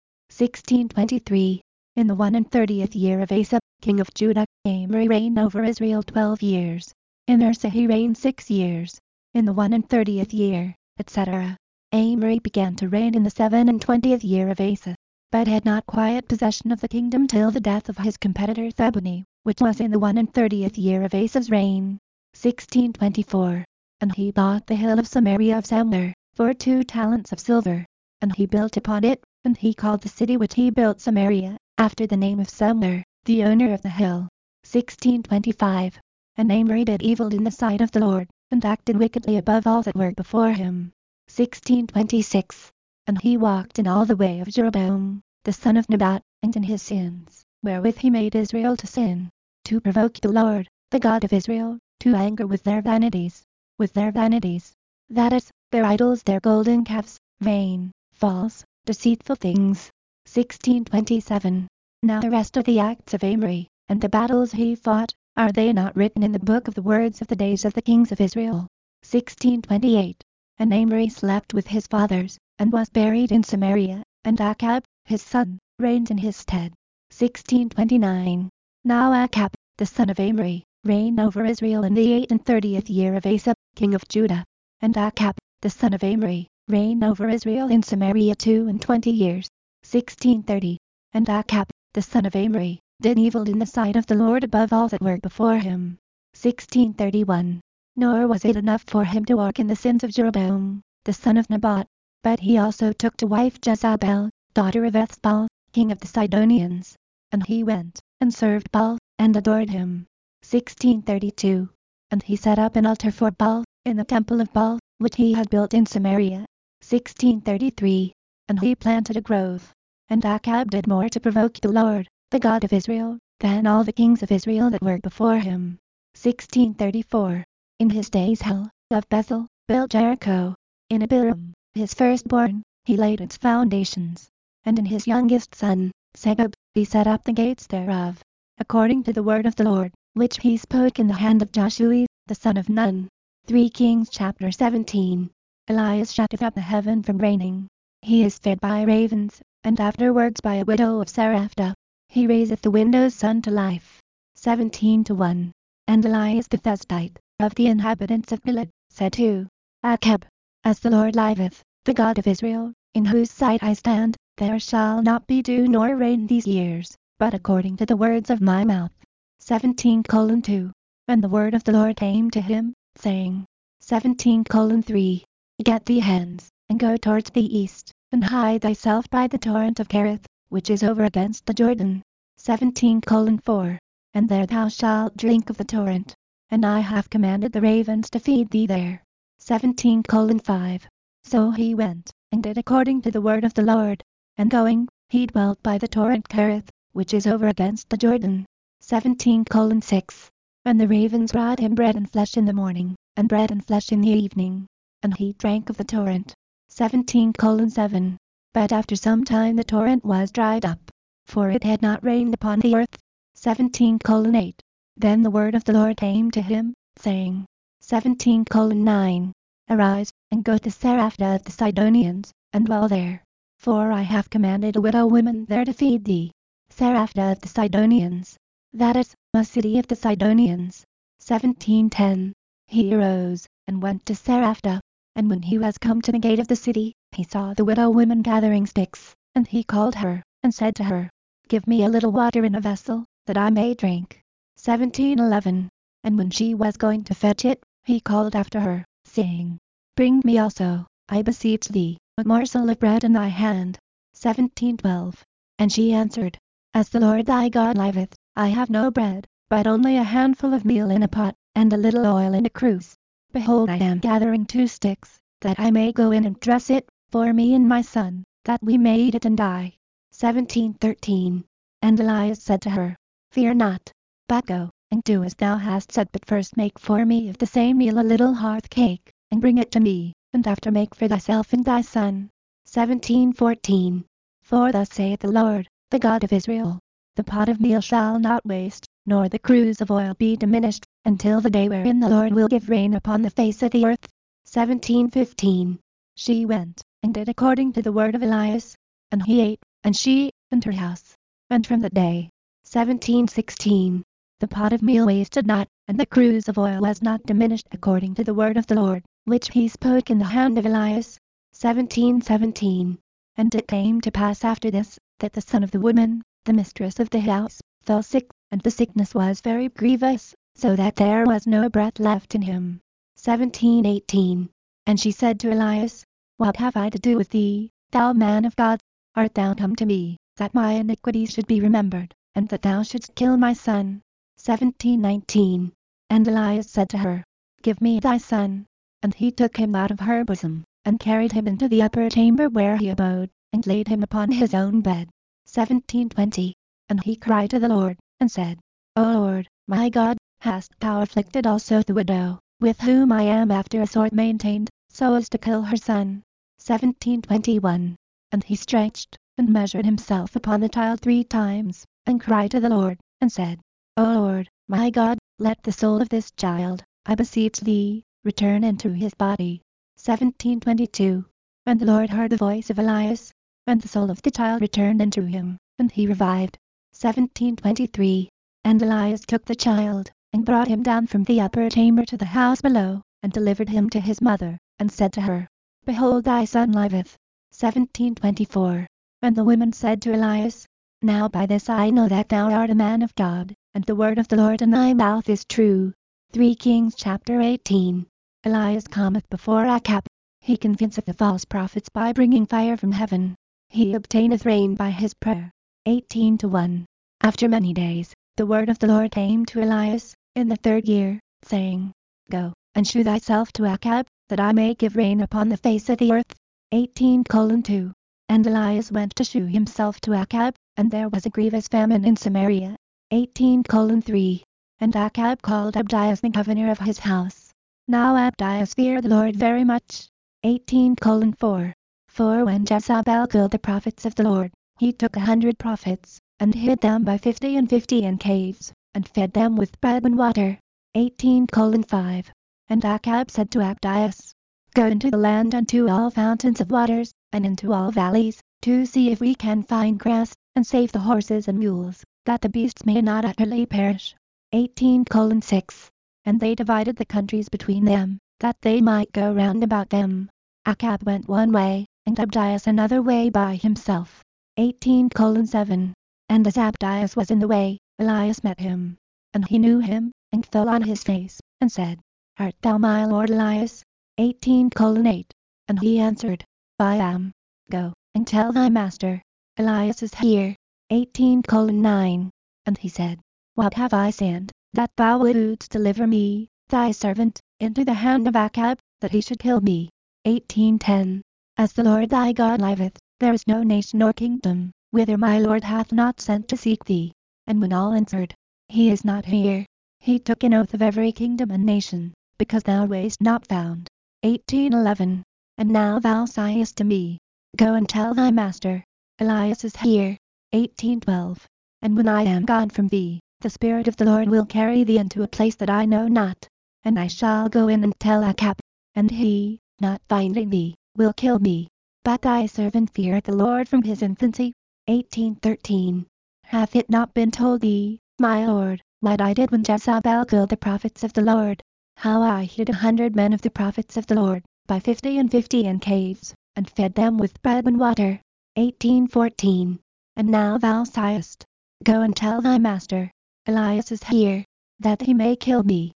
16:23. In the 31st year of Asa, king of Judah, Amri reigned over Israel 12 years. In Ersah he reigned 6 years. In the 31st year, etc. Amri began to reign in the 27th year of Asa, but had not quiet possession of the kingdom till the death of his competitor Thebani, which was in the 31st year of Asa's reign. 16:24. And he bought the hill of Samaria of Samir, for 2 talents of silver. And he built upon it, and he called the city which he built Samaria, after the name of Samir, the owner of the hill. 16:25. And Amri did evil in the sight of the Lord, and acted wickedly above all that were before him. 16:26. And he walked in all the way of Jeroboam, the son of Nebat, and in his sins, wherewith he made Israel to sin, to provoke the Lord, the God of Israel, to anger with their vanities. With their vanities. That is, their idols, their golden calves, vain, false, deceitful things. 16:27. Now the rest of the acts of Amri, and the battles he fought, are they not written in the book of the words of the days of the kings of Israel? 16:28. And Amri slept with his fathers, and was buried in Samaria, and Achab, his son, reigned in his stead. 16:29. Now Achab, the son of Amri, reigned over Israel in the 38th year of Asa, king of Judah. And Achab, the son of Amri, reigned over Israel in Samaria 22 years. 16:30. And Achab, the son of Amri, did evil in the sight of the Lord above all that were before him. 16:31. Nor was it enough for him to walk in the sins of Jeroboam, the son of Nebat, but he also took to wife Jezabel, daughter of Ethbaal, king of the Sidonians. And he went, and served Baal, and adored him. 1632. And he set up an altar for Baal, in the temple of Baal, which he had built in Samaria. 1633. And he planted a grove. And Achab did more to provoke the Lord, the God of Israel, than all the kings of Israel that were before him. 1634. In his days Hiel, of Bethel, built Jericho. In Abiram, his firstborn, he laid its foundations. And in his youngest son, Segub, he set up the gates thereof, according to the word of the Lord, which he spoke in the hand of Joshua, the son of Nun. 3 Kings chapter 17. Elias shutteth up the heaven from raining. He is fed by ravens, and afterwards by a widow of Sarepta. He raiseth the widow's son to life. 17:1. And Elias the Thesbite, of the inhabitants of Gilead, said to Achab, As the Lord liveth, the God of Israel, in whose sight I stand, there shall not be dew nor rain these years, but according to the words of my mouth. 17:2. And the word of the Lord came to him, saying, 17:3. Get thee hence, and go towards the east, and hide thyself by the torrent of Kerith, which is over against the Jordan. 17:4. And there thou shalt drink of the torrent, and I have commanded the ravens to feed thee there. 17:5. So he went, and did according to the word of the Lord, and going, he dwelt by the torrent Kerith, which is over against the Jordan. 17:6. And the ravens brought him bread and flesh in the morning, and bread and flesh in the evening, and he drank of the torrent. 17:7. But after some time the torrent was dried up, for it had not rained upon the earth. 17:8. Then the word of the Lord came to him, saying, 17:9. Arise, and go to Sarepta of the Sidonians, and dwell there. For I have commanded a widow woman there to feed thee. Sarepta of the Sidonians, that is, a city of the Sidonians. 17:10. He arose, and went to Sarepta, and when he was come to the gate of the city, he saw the widow woman gathering sticks, and he called her, and said to her, Give me a little water in a vessel, that I may drink. 17:11. And when she was going to fetch it, he called after her, saying, Bring me also, I beseech thee, a morsel of bread in thy hand. 17:12. And she answered, As the Lord thy God liveth, I have no bread, but only a handful of meal in a pot, and a little oil in a cruse. Behold, I am gathering 2 sticks, that I may go in and dress it, for me and my son, that we may eat it and die. 17:13. And Elias said to her, Fear not, but go, and do as thou hast said, but first make for me of the same meal a little hearth cake, and bring it to me, and after make for thyself and thy son. 17:14. For thus saith the Lord, the God of Israel, the pot of meal shall not waste, nor the cruse of oil be diminished, until the day wherein the Lord will give rain upon the face of the earth. 17:15. She went, and did according to the word of Elias, and he ate, and she, and her house. And from that day, 17:16, the pot of meal wasted not, and the cruse of oil was not diminished, according to the word of the Lord, which he spoke in the hand of Elias. 17:17. And it came to pass after this, that the son of the woman, the mistress of the house, fell sick, and the sickness was very grievous, so that there was no breath left in him. 17:18. And she said to Elias, What have I to do with thee, thou man of God? Art thou come to me, that my iniquities should be remembered, and that thou shouldst kill my son? 17:19. And Elias said to her, Give me thy son. And he took him out of her bosom, and carried him into the upper chamber where he abode, and laid him upon his own bed. 17:20. And he cried to the Lord, and said, O Lord, my God, hast thou afflicted also the widow, with whom I am after a sort maintained, so as to kill her son? 17:21. And he stretched, and measured himself upon the child 3 times, and cried to the Lord, and said, O Lord, my God, let the soul of this child, I beseech thee, return into his body. 17:22. And the Lord heard the voice of Elias, and the soul of the child returned into him, and he revived. 17:23. And Elias took the child, and brought him down from the upper chamber to the house below, and delivered him to his mother, and said to her, Behold, thy son liveth. 17:24. And the women said to Elias, Now by this I know that thou art a man of God, and the word of the Lord in thy mouth is true. 3 Kings chapter 18. Elias cometh before Achab. He convinceth the false prophets by bringing fire from heaven. He obtaineth rain by his prayer. 18:1. After many days, the word of the Lord came to Elias, in the 3rd year, saying, Go, and shew thyself to Achab, that I may give rain upon the face of the earth. 18:2. And Elias went to shew himself to Achab, and there was a grievous famine in Samaria. 18:3. And Achab called Abdias the governor of his house. Now Abdias feared the Lord very much. 18:4. For when Jezebel killed the prophets of the Lord, he took 100 prophets, and hid them by 50 and 50 in caves, and fed them with bread and water. 18:5. And Achab said to Abdias, Go into the land unto all fountains of waters, and into all valleys, to see if we can find grass, and save the horses and mules, that the beasts may not utterly perish. 18:6. And they divided the countries between them, that they might go round about them. Achab went one way, and Abdias another way by himself. 18:7. And as Abdias was in the way, Elias met him. And he knew him, and fell on his face, and said, Art thou my lord Elias? 18:8. And he answered, I am. Go, and tell thy master, Elias is here. 18:9. And he said, What have I sinned, that thou wouldst deliver me, thy servant, into the hand of Achab, that he should kill me? 18:10. As the Lord thy God liveth, there is no nation or kingdom, whither my Lord hath not sent to seek thee. And when all answered, He is not here, he took an oath of every kingdom and nation, because thou wast not found. 18:11. And now thou sighest to me. Go and tell thy master, Elias is here. 18:12. And when I am gone from thee, the Spirit of the Lord will carry thee into a place that I know not. And I shall go in and tell Achab, and he, not finding thee, will kill me. But thy servant feared the Lord from his infancy. 18:13. Hath it not been told thee, my lord, what I did when Jezebel killed the prophets of the Lord? How I hid 100 men of the prophets of the Lord, by 50 and 50 in caves, and fed them with bread and water. 18:14. And now thou sighest. Go and tell thy master, Elias is here, that he may kill me.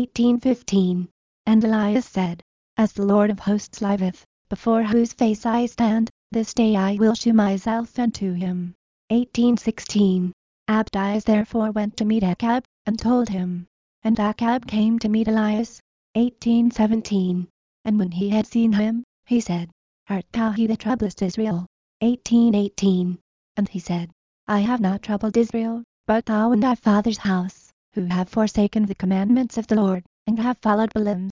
18:15. And Elias said, As the Lord of hosts liveth, before whose face I stand, this day I will shew myself unto him. 18:16. Abdias therefore went to meet Achab, and told him. And Achab came to meet Elias. 18:17. And when he had seen him, he said, Art thou he that troublest Israel? 18:18. And he said, I have not troubled Israel, but thou and thy father's house, who have forsaken the commandments of the Lord, and have followed Balaam.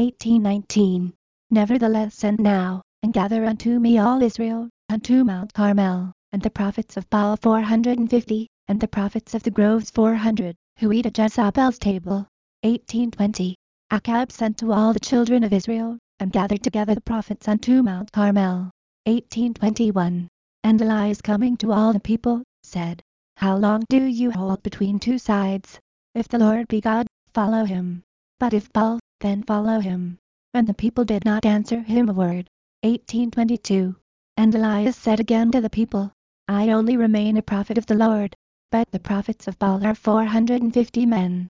18:19. Nevertheless send now, and gather unto me all Israel, unto Mount Carmel, and the prophets of Baal 450, and the prophets of the groves 400, who eat at Jezebel's table. 18:20. Achab sent to all the children of Israel, and gathered together the prophets unto Mount Carmel. 18:21. And Elias coming to all the people, said, How long do you hold between two sides? If the Lord be God, follow him. But if Baal, then follow him. And the people did not answer him a word. 18:22. And Elias said again to the people, I only remain a prophet of the Lord, but the prophets of Baal are 450 men.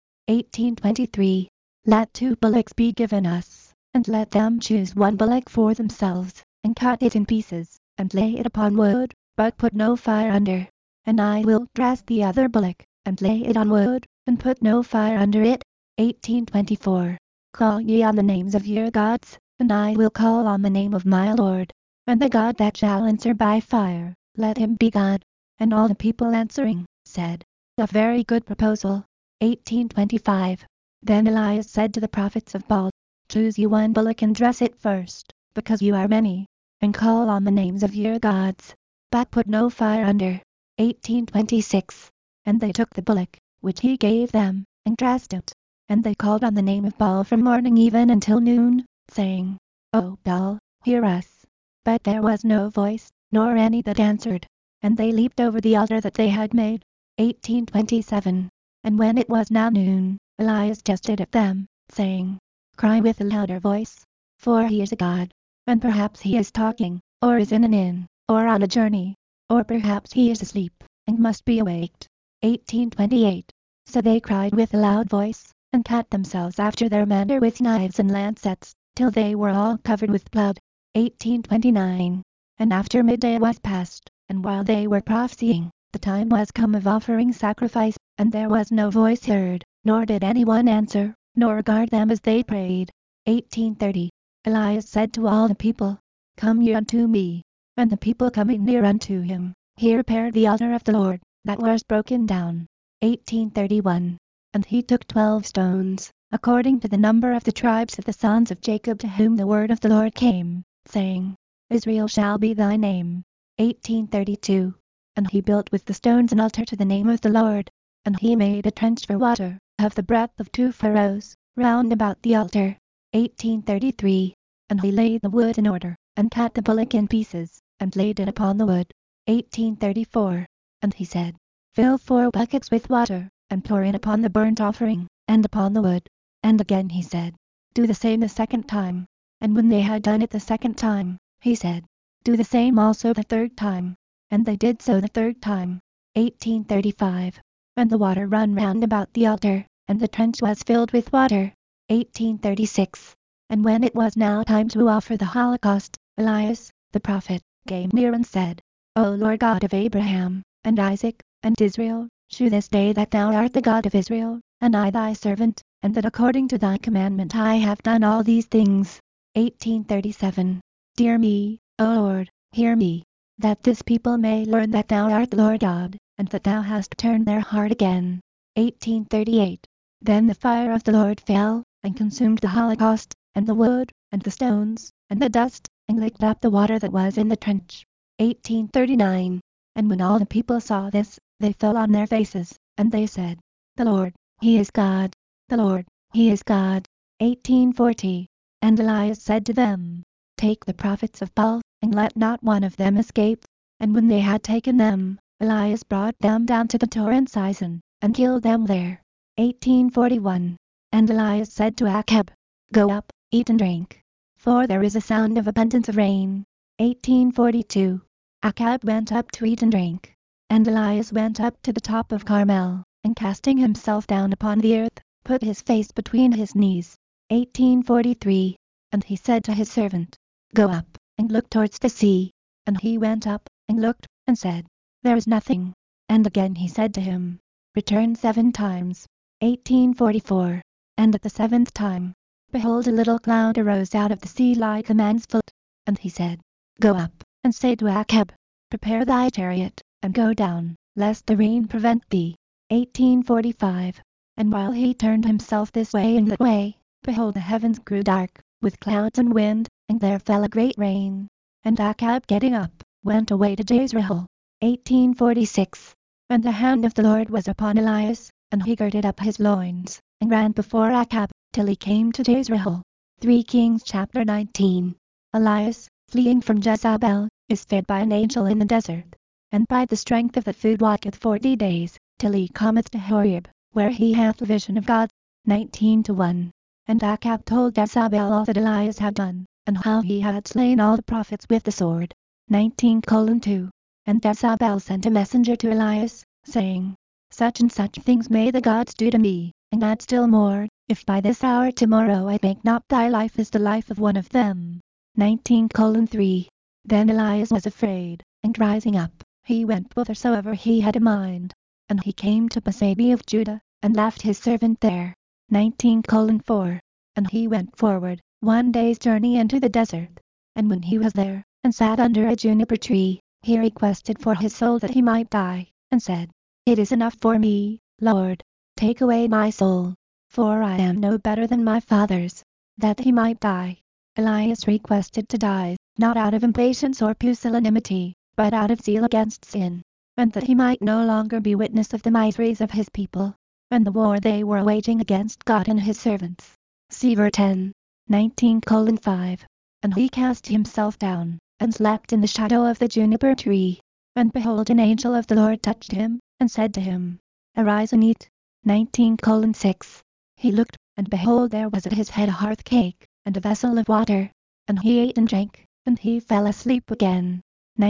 18:23. Let 2 bullocks be given us, and let them choose 1 bullock for themselves, and cut it in pieces, and lay it upon wood, but put no fire under. And I will dress the other bullock, and lay it on wood, and put no fire under it. 18:24. Call ye on the names of your gods, and I will call on the name of my Lord. And the God that shall answer by fire, let him be God. And all the people answering, said, A very good proposal. 18:25. Then Elias said to the prophets of Baal, Choose you 1 bullock and dress it first, because you are many, and call on the names of your gods, but put no fire under. 18:26. And they took the bullock, which he gave them, and dressed it. And they called on the name of Baal from morning even until noon, saying, O Baal, hear us. But there was no voice, nor any that answered. And they leaped over the altar that they had made. 18:27. And when it was now noon, Elias jested at them, saying, Cry with a louder voice, for he is a god. And perhaps he is talking, or is in an inn, or on a journey, or perhaps he is asleep, and must be awaked. 18:28. So they cried with a loud voice, and cut themselves after their manner with knives and lancets, till they were all covered with blood. 18:29. And after midday was past, and while they were prophesying, the time was come of offering sacrifice, and there was no voice heard. nor did anyone answer, nor regard them as they prayed. 18:30. Elias said to all the people, Come ye unto me. And the people coming near unto him, he repaired the altar of the Lord, that was broken down. 18:31. And he took 12 stones, according to the number of the tribes of the sons of Jacob, to whom the word of the Lord came, saying, Israel shall be thy name. 18:32. And he built with the stones an altar to the name of the Lord. And he made a trench for water, of the breadth of 2 furrows, round about the altar. 18:33. And he laid the wood in order, and cut the bullock in pieces, and laid it upon the wood. 18:34. And he said, Fill 4 buckets with water, and pour it upon the burnt offering, and upon the wood. And again he said, Do the same the second time. And when they had done it the second time, he said, Do the same also the third time. And they did so the third time. 18:35. And the water run round about the altar, and the trench was filled with water. 18:36. And when it was now time to offer the holocaust, Elias, the prophet, came near and said, O Lord God of Abraham, and Isaac, and Israel, shew this day that thou art the God of Israel, and I thy servant, and that according to thy commandment I have done all these things. 18:37. Dear me, O Lord, hear me, that this people may learn that thou art the Lord God, and that thou hast turned their heart again. 18:38. Then the fire of the Lord fell, and consumed the holocaust, and the wood, and the stones, and the dust, and licked up the water that was in the trench. 18:39. And when all the people saw this, they fell on their faces, and they said, The Lord, He is God. The Lord, He is God. 18:40. And Elias said to them, Take the prophets of Baal, and let not one of them escape. And when they had taken them, Elias brought them down to the torrent Sison, and killed them there. 18:41. And Elias said to Achab, Go up, eat and drink, for there is a sound of abundance of rain. 18:42. Achab went up to eat and drink. And Elias went up to the top of Carmel, and casting himself down upon the earth, put his face between his knees. 18:43. And he said to his servant, Go up, and look towards the sea. And he went up, and looked, and said, There is nothing. And again he said to him, Return 7 times. 18:44. And at the 7th time, behold, a little cloud arose out of the sea like a man's foot. And he said, Go up, and say to Achab, Prepare thy chariot, and go down, lest the rain prevent thee. 18:45. And while he turned himself this way and that way, behold, the heavens grew dark, with clouds and wind, and there fell a great rain. And Achab getting up, went away to Jezreel. 18:46. And the hand of the Lord was upon Elias, and he girded up his loins, and ran before Achab, till he came to Jezreel. 3 Kings chapter 19. Elias, fleeing from Jezebel, is fed by an angel in the desert, and by the strength of that food walketh 40 days, till he cometh to Horeb, where he hath a vision of God. 19:1. And Achab told Jezebel all that Elias had done, and how he had slain all the prophets with the sword. 19:2. And Jezebel sent a messenger to Elias, saying, Such and such things may the gods do to me, and add still more, if by this hour tomorrow I make not thy life as the life of one of them. 19:3. Then Elias was afraid, and rising up, he went whithersoever he had a mind. And he came to Bethsabee of Judah, and left his servant there. 19:4. And he went forward 1 day's journey into the desert. And when he was there, and sat under a juniper tree, he requested for his soul that he might die, and said, It is enough for me, Lord, take away my soul, for I am no better than my fathers. That he might die. Elias requested to die, not out of impatience or pusillanimity, but out of zeal against sin, and that he might no longer be witness of the miseries of his people, and the war they were waging against God and his servants. See verse 10. 19:5. And he cast himself down, and slept in the shadow of the juniper tree. And behold, an angel of the Lord touched him, and said to him, Arise and eat. 19:6. He looked, and behold, there was at his head a hearth cake, and a vessel of water. And he ate and drank, and he fell asleep again.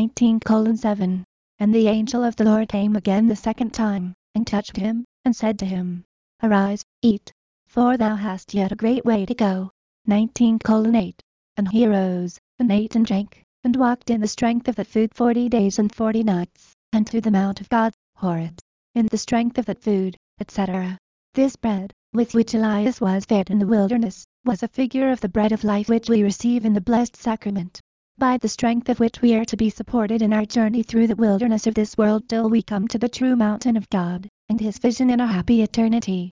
19:7. And the angel of the Lord came again the second time, and touched him, and said to him, Arise, eat, for thou hast yet a great way to go. 19:8. And he arose, and ate and drank, and walked in the strength of that food 40 days and 40 nights, and to the mount of God, Horeb, in the strength of that food, etc. This bread, with which Elias was fed in the wilderness, was a figure of the bread of life which we receive in the blessed sacrament, by the strength of which we are to be supported in our journey through the wilderness of this world till we come to the true mountain of God, and his vision in a happy eternity.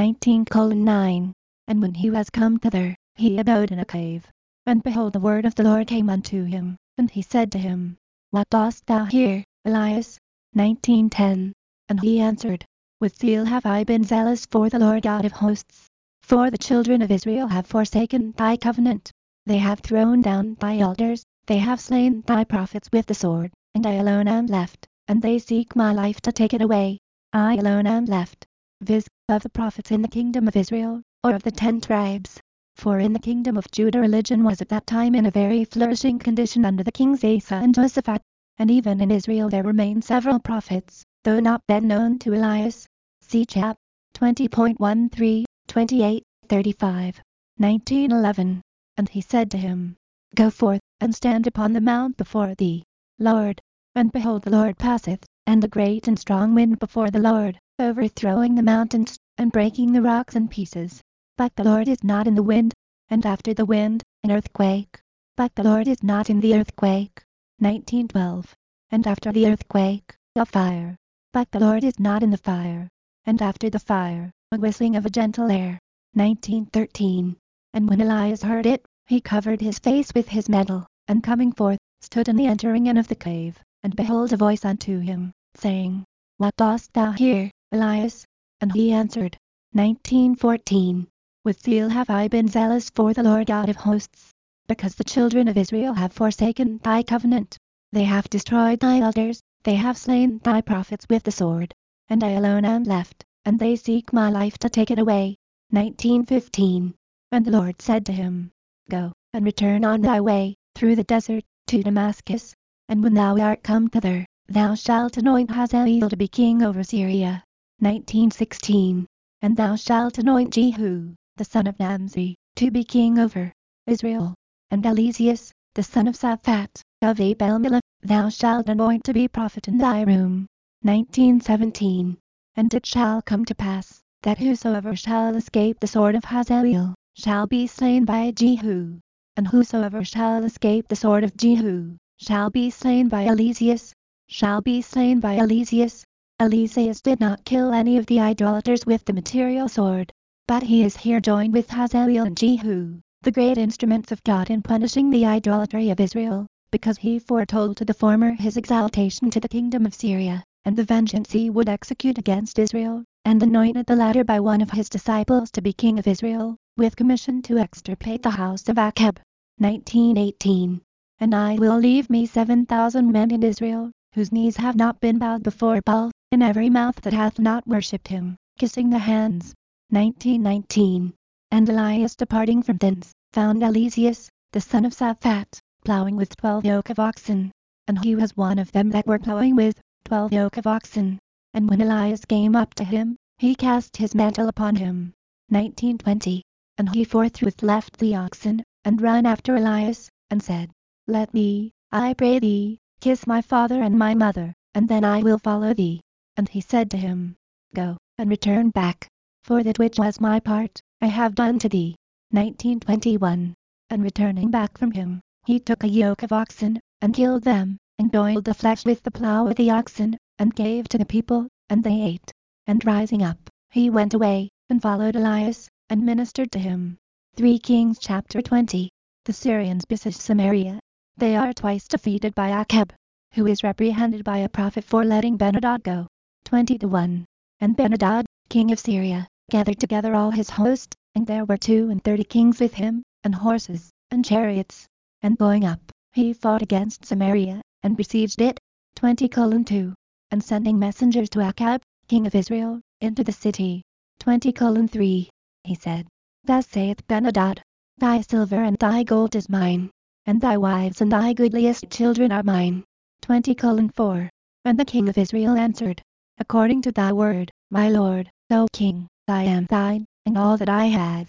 19:9. And when he was come thither, he abode in a cave. And behold, the word of the Lord came unto him, and he said to him, What dost thou here, Elias? 19:10. And he answered, With zeal have I been zealous for the Lord God of hosts. For the children of Israel have forsaken thy covenant. They have thrown down thy altars, they have slain thy prophets with the sword, and I alone am left, and they seek my life to take it away. I alone am left, viz., of the prophets in the kingdom of Israel, or of the 10 tribes. For in the kingdom of Judah religion was at that time in a very flourishing condition under the kings Asa and Josaphat, and even in Israel there remain several prophets, though not then known to Elias. See chap. 20.13, 28, 35. 19:11. And he said to him, Go forth, and stand upon the mount before thee, Lord. And behold, the Lord passeth, and a great and strong wind before the Lord, overthrowing the mountains, and breaking the rocks in pieces. But the Lord is not in the wind, and after the wind, an earthquake. But the Lord is not in the earthquake. 19:12. And after the earthquake, a fire. But the Lord is not in the fire. And after the fire, a whistling of a gentle air. 19:13. And when Elias heard it, he covered his face with his mantle, and coming forth, stood in the entering in of the cave. And behold, a voice unto him, saying, What dost thou here, Elias? And he answered, 19:14. With zeal have I been zealous for the Lord God of hosts, because the children of Israel have forsaken thy covenant. They have destroyed thy altars, they have slain thy prophets with the sword, and I alone am left, and they seek my life to take it away. 19:15. And the Lord said to him, Go, and return on thy way, through the desert, to Damascus, and when thou art come thither, thou shalt anoint Hazael to be king over Syria. 19:16. And thou shalt anoint Jehu, the son of Nimshi, to be king over Israel, and Eliseus, the son of Shaphat, of Abel-meholah, thou shalt anoint to be prophet in thy room. 19:17. And it shall come to pass, that whosoever shall escape the sword of Hazael, shall be slain by Jehu, and whosoever shall escape the sword of Jehu, shall be slain by Eliseus, shall be slain by Eliseus. Eliseus did not kill any of the idolaters with the material sword, but he is here joined with Hazael and Jehu, the great instruments of God in punishing the idolatry of Israel, because he foretold to the former his exaltation to the kingdom of Syria, and the vengeance he would execute against Israel, and anointed the latter by one of his disciples to be king of Israel, with commission to extirpate the house of Achab. 19:18. And I will leave me 7,000 men in Israel, whose knees have not been bowed before Baal, in every mouth that hath not worshipped him, kissing the hands. 19:19. And Elias departing from thence, found Eliseus, the son of Shaphat, plowing with 12 yoke of oxen. And he was one of them that were plowing with 12 yoke of oxen. And when Elias came up to him, he cast his mantle upon him. 19:20. And he forthwith left the oxen, and ran after Elias, and said, Let me, I pray thee, kiss my father and my mother, and then I will follow thee. And he said to him, Go, and return back, for that which was my part, I have done to thee. 19:21. And returning back from him, he took a yoke of oxen, and killed them, and boiled the flesh with the plow of the oxen, and gave to the people, and they ate. And rising up, he went away, and followed Elias, and ministered to him. 3 Kings chapter 20. The Syrians besiege Samaria. They are twice defeated by Achab, who is reprehended by a prophet for letting Ben-Hadad go. 20:1. And Ben-Hadad, king of Syria, gathered together all his host, and there were 32 kings with him, and horses, and chariots. And going up, he fought against Samaria, and besieged it. 20:2. And sending messengers to Achab, king of Israel, into the city. 20:3. He said, Thus saith Ben-Hadad, Thy silver and thy gold is mine, and thy wives and thy goodliest children are mine. 20:4. And the king of Israel answered, According to thy word, my lord, O king, I am thine, and all that I have.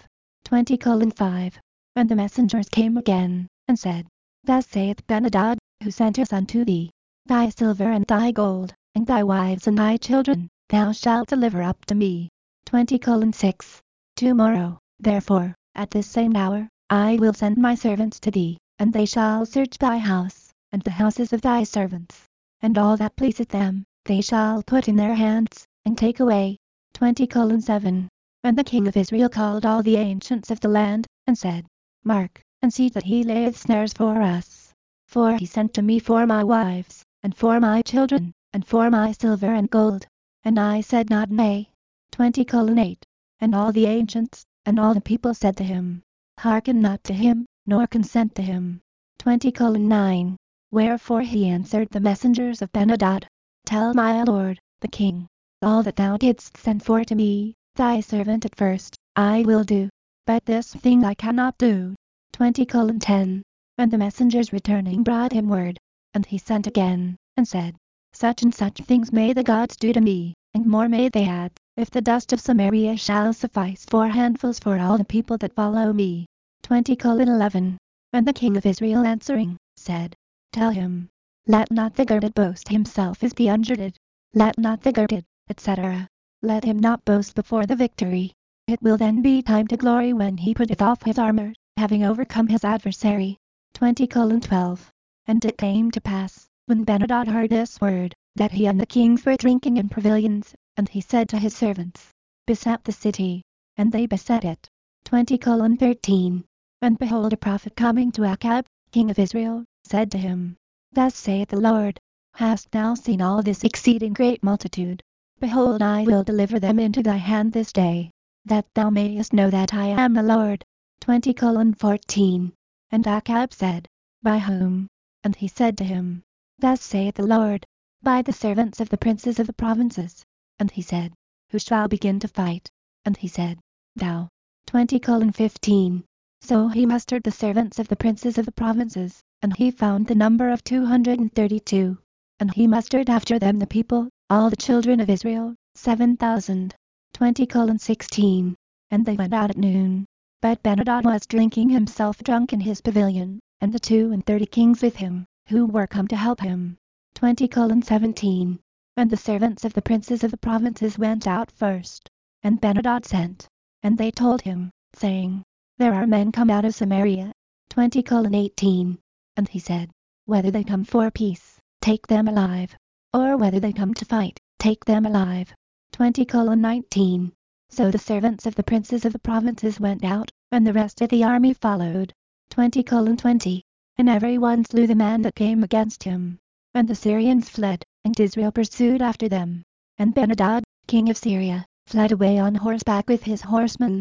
20:5. And the messengers came again, and said, Thus saith Ben-Hadad, who sent us unto thee, Thy silver and thy gold, and thy wives and thy children, thou shalt deliver up to me. 20:6. Tomorrow, therefore, at this same hour, I will send my servants to thee, and they shall search thy house, and the houses of thy servants, and all that pleaseth them, they shall put in their hands, and take away. 20:7. And the king of Israel called all the ancients of the land, and said, Mark, and see that he layeth snares for us. For he sent to me for my wives, and for my children, and for my silver and gold. And I said not nay. 20:8. And all the ancients, and all the people said to him, Hearken not to him, nor consent to him. 20:9. Wherefore he answered the messengers of Benhadad, Tell my lord, the king, all that thou didst send for to me, thy servant at first, I will do. But this thing I cannot do. 20:10. And the messengers returning brought him word. And he sent again, and said, Such and such things may the gods do to me, and more may they add, if the dust of Samaria shall suffice for handfuls for all the people that follow me. 20:11. And the king of Israel answering, said, Tell him, let not the girded boast himself as the ungirded, let not the girded, etc. Let him not boast before the victory. It will then be time to glory when he putteth off his armor, having overcome his adversary. 20:12. And it came to pass, when Benhadad heard this word, that he and the kings were drinking in pavilions, and he said to his servants, Beset the city. And they beset it. 20:13. And behold, a prophet coming to Achab, king of Israel, said to him, Thus saith the Lord, Hast thou seen all this exceeding great multitude? Behold, I will deliver them into thy hand this day, that thou mayest know that I am the Lord. 20:14. And Achab said, By whom? And he said to him, Thus saith the Lord, By the servants of the princes of the provinces. And he said, Who shall begin to fight? And he said, Thou. 20:15. So he mustered the servants of the princes of the provinces, and he found the number of 232. And he mustered after them the people, all the children of Israel, 7,000. 20:16. And they went out at noon. But Benhadad was drinking himself drunk in his pavilion, and the 32 kings with him, who were come to help him. 20:17. And the servants of the princes of the provinces went out first, and Benhadad sent, and they told him, saying, There are men come out of Samaria. 20:18. And he said, Whether they come for peace, take them alive, or whether they come to fight, take them alive. 20:19. So the servants of the princes of the provinces went out, and the rest of the army followed. 20:20. And every one slew the man that came against him. And the Syrians fled, and Israel pursued after them. And Benhadad, king of Syria, fled away on horseback with his horsemen.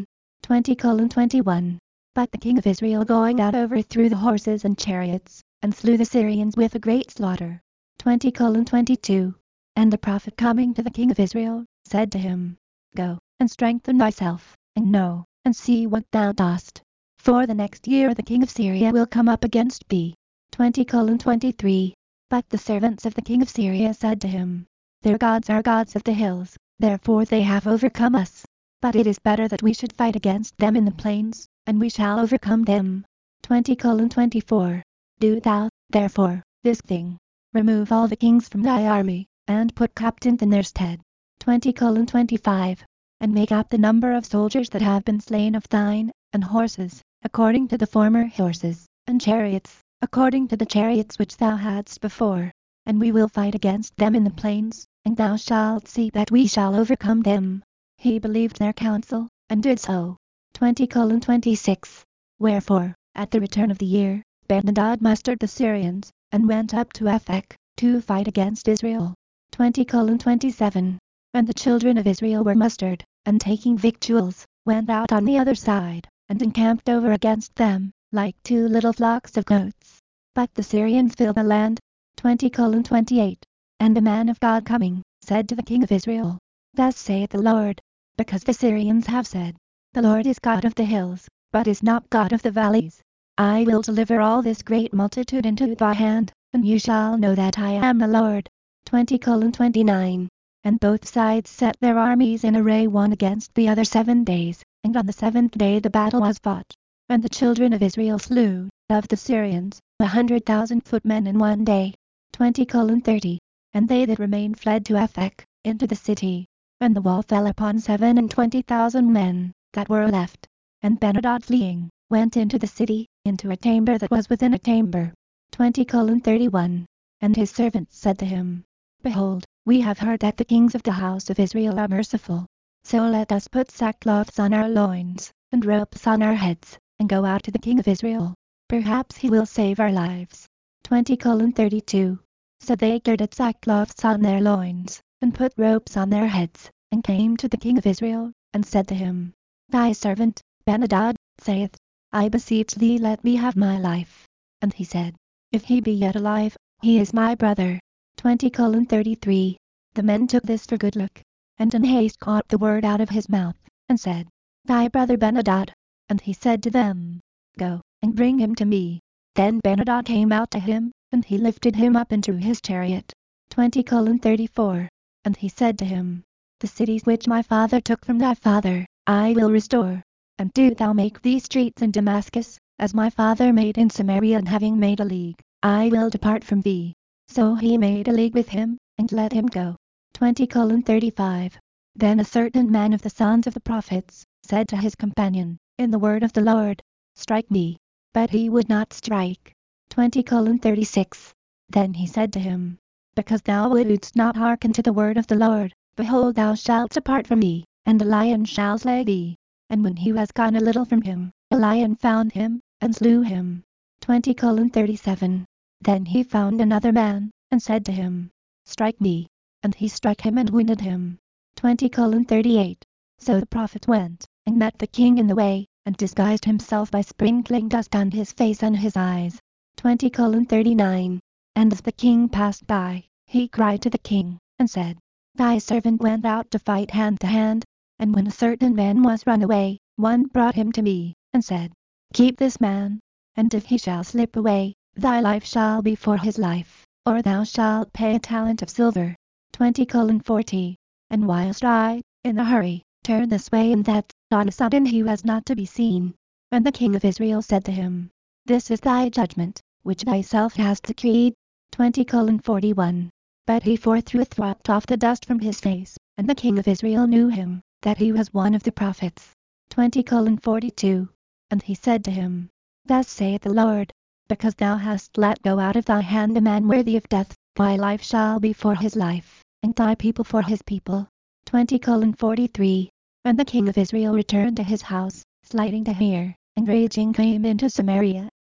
20:21. But the king of Israel going out overthrew the horses and chariots, and slew the Syrians with a great slaughter. 20:22. And the prophet coming to the king of Israel, said to him, Go, and strengthen thyself, and know, and see what thou dost. For the next year the king of Syria will come up against thee. 20:23. But the servants of the king of Syria said to him, Their gods are gods of the hills, therefore they have overcome us. But it is better that we should fight against them in the plains, and we shall overcome them. 20:24. Do thou, therefore, this thing. Remove all the kings from thy army, and put captains in their stead. 20:25. And make up the number of soldiers that have been slain of thine, and horses, according to the former horses, and chariots, according to the chariots which thou hadst before. And we will fight against them in the plains, and thou shalt see that we shall overcome them. He believed their counsel, and did so. 20:26. Wherefore, at the return of the year, Benhadad mustered the Syrians, and went up to Aphek, to fight against Israel. 20:27. And the children of Israel were mustered, and taking victuals, went out on the other side, and encamped over against them, like 2 little flocks of goats. But the Syrians filled the land. 20:28. And the man of God coming, said to the king of Israel, Thus saith the Lord, because the Syrians have said, The Lord is God of the hills, but is not God of the valleys. I will deliver all this great multitude into thy hand, and you shall know that I am the Lord. 20:29. And both sides set their armies in array one against the other 7 days, and on the 7th day the battle was fought. And the children of Israel slew, of the Syrians, 100,000 footmen in one day. 20:30. And they that remained fled to Aphek, into the city. and the wall fell upon 27,000 men that were left. And Benhadad fleeing, went into the city, into a chamber that was within a chamber. 20:31. And his servants said to him, Behold, we have heard that the kings of the house of Israel are merciful. So let us put sackcloths on our loins, and ropes on our heads, and go out to the king of Israel. Perhaps he will save our lives. 20:32. So they girded sackcloths on their loins, and put ropes on their heads, and came to the king of Israel, and said to him, Thy servant, Benhadad, saith, I beseech thee let me have my life. And he said, If he be yet alive, he is my brother. 20:33. The men took this for good look, and in haste caught the word out of his mouth, and said, Thy brother Benhadad. And he said to them, Go, and bring him to me. Then Benhadad came out to him, and he lifted him up into his chariot. 20:34. And he said to him, The cities which my father took from thy father, I will restore. And do thou make these streets in Damascus, as my father made in Samaria, and having made a league, I will depart from thee. So he made a league with him, and let him go. 20:35. Then a certain man of the sons of the prophets said to his companion, In the word of the Lord, Strike me. But he would not strike. 20:36. Then he said to him, Because thou wouldst not hearken to the word of the Lord, behold, thou shalt depart from me, and the lion shall slay thee. And when he was gone a little from him, a lion found him, and slew him. 20:37. Then he found another man, and said to him, Strike me. And he struck him and wounded him. 20:38. So the prophet went, and met the king in the way, and disguised himself by sprinkling dust on his face and his eyes. 20:39. And as the king passed by, he cried to the king, and said, Thy servant went out to fight hand to hand, and when a certain man was run away, one brought him to me, and said, Keep this man, and if he shall slip away, thy life shall be for his life, or thou shalt pay a talent of silver. 20:40. And whilst I, in a hurry, turned this way and that, on a sudden he was not to be seen. And the king of Israel said to him, This is thy judgment, which thyself hast decreed. 20:41. But he forthwith wiped off the dust from his face, and the king of Israel knew him, that he was one of the prophets. 20:42. And he said to him, Thus saith the Lord, Because thou hast let go out of thy hand a man worthy of death, thy life shall be for his life, and thy people for his people. 20:43. And the king of Israel returned to his house, slighting to hear, and raging came into Samaria,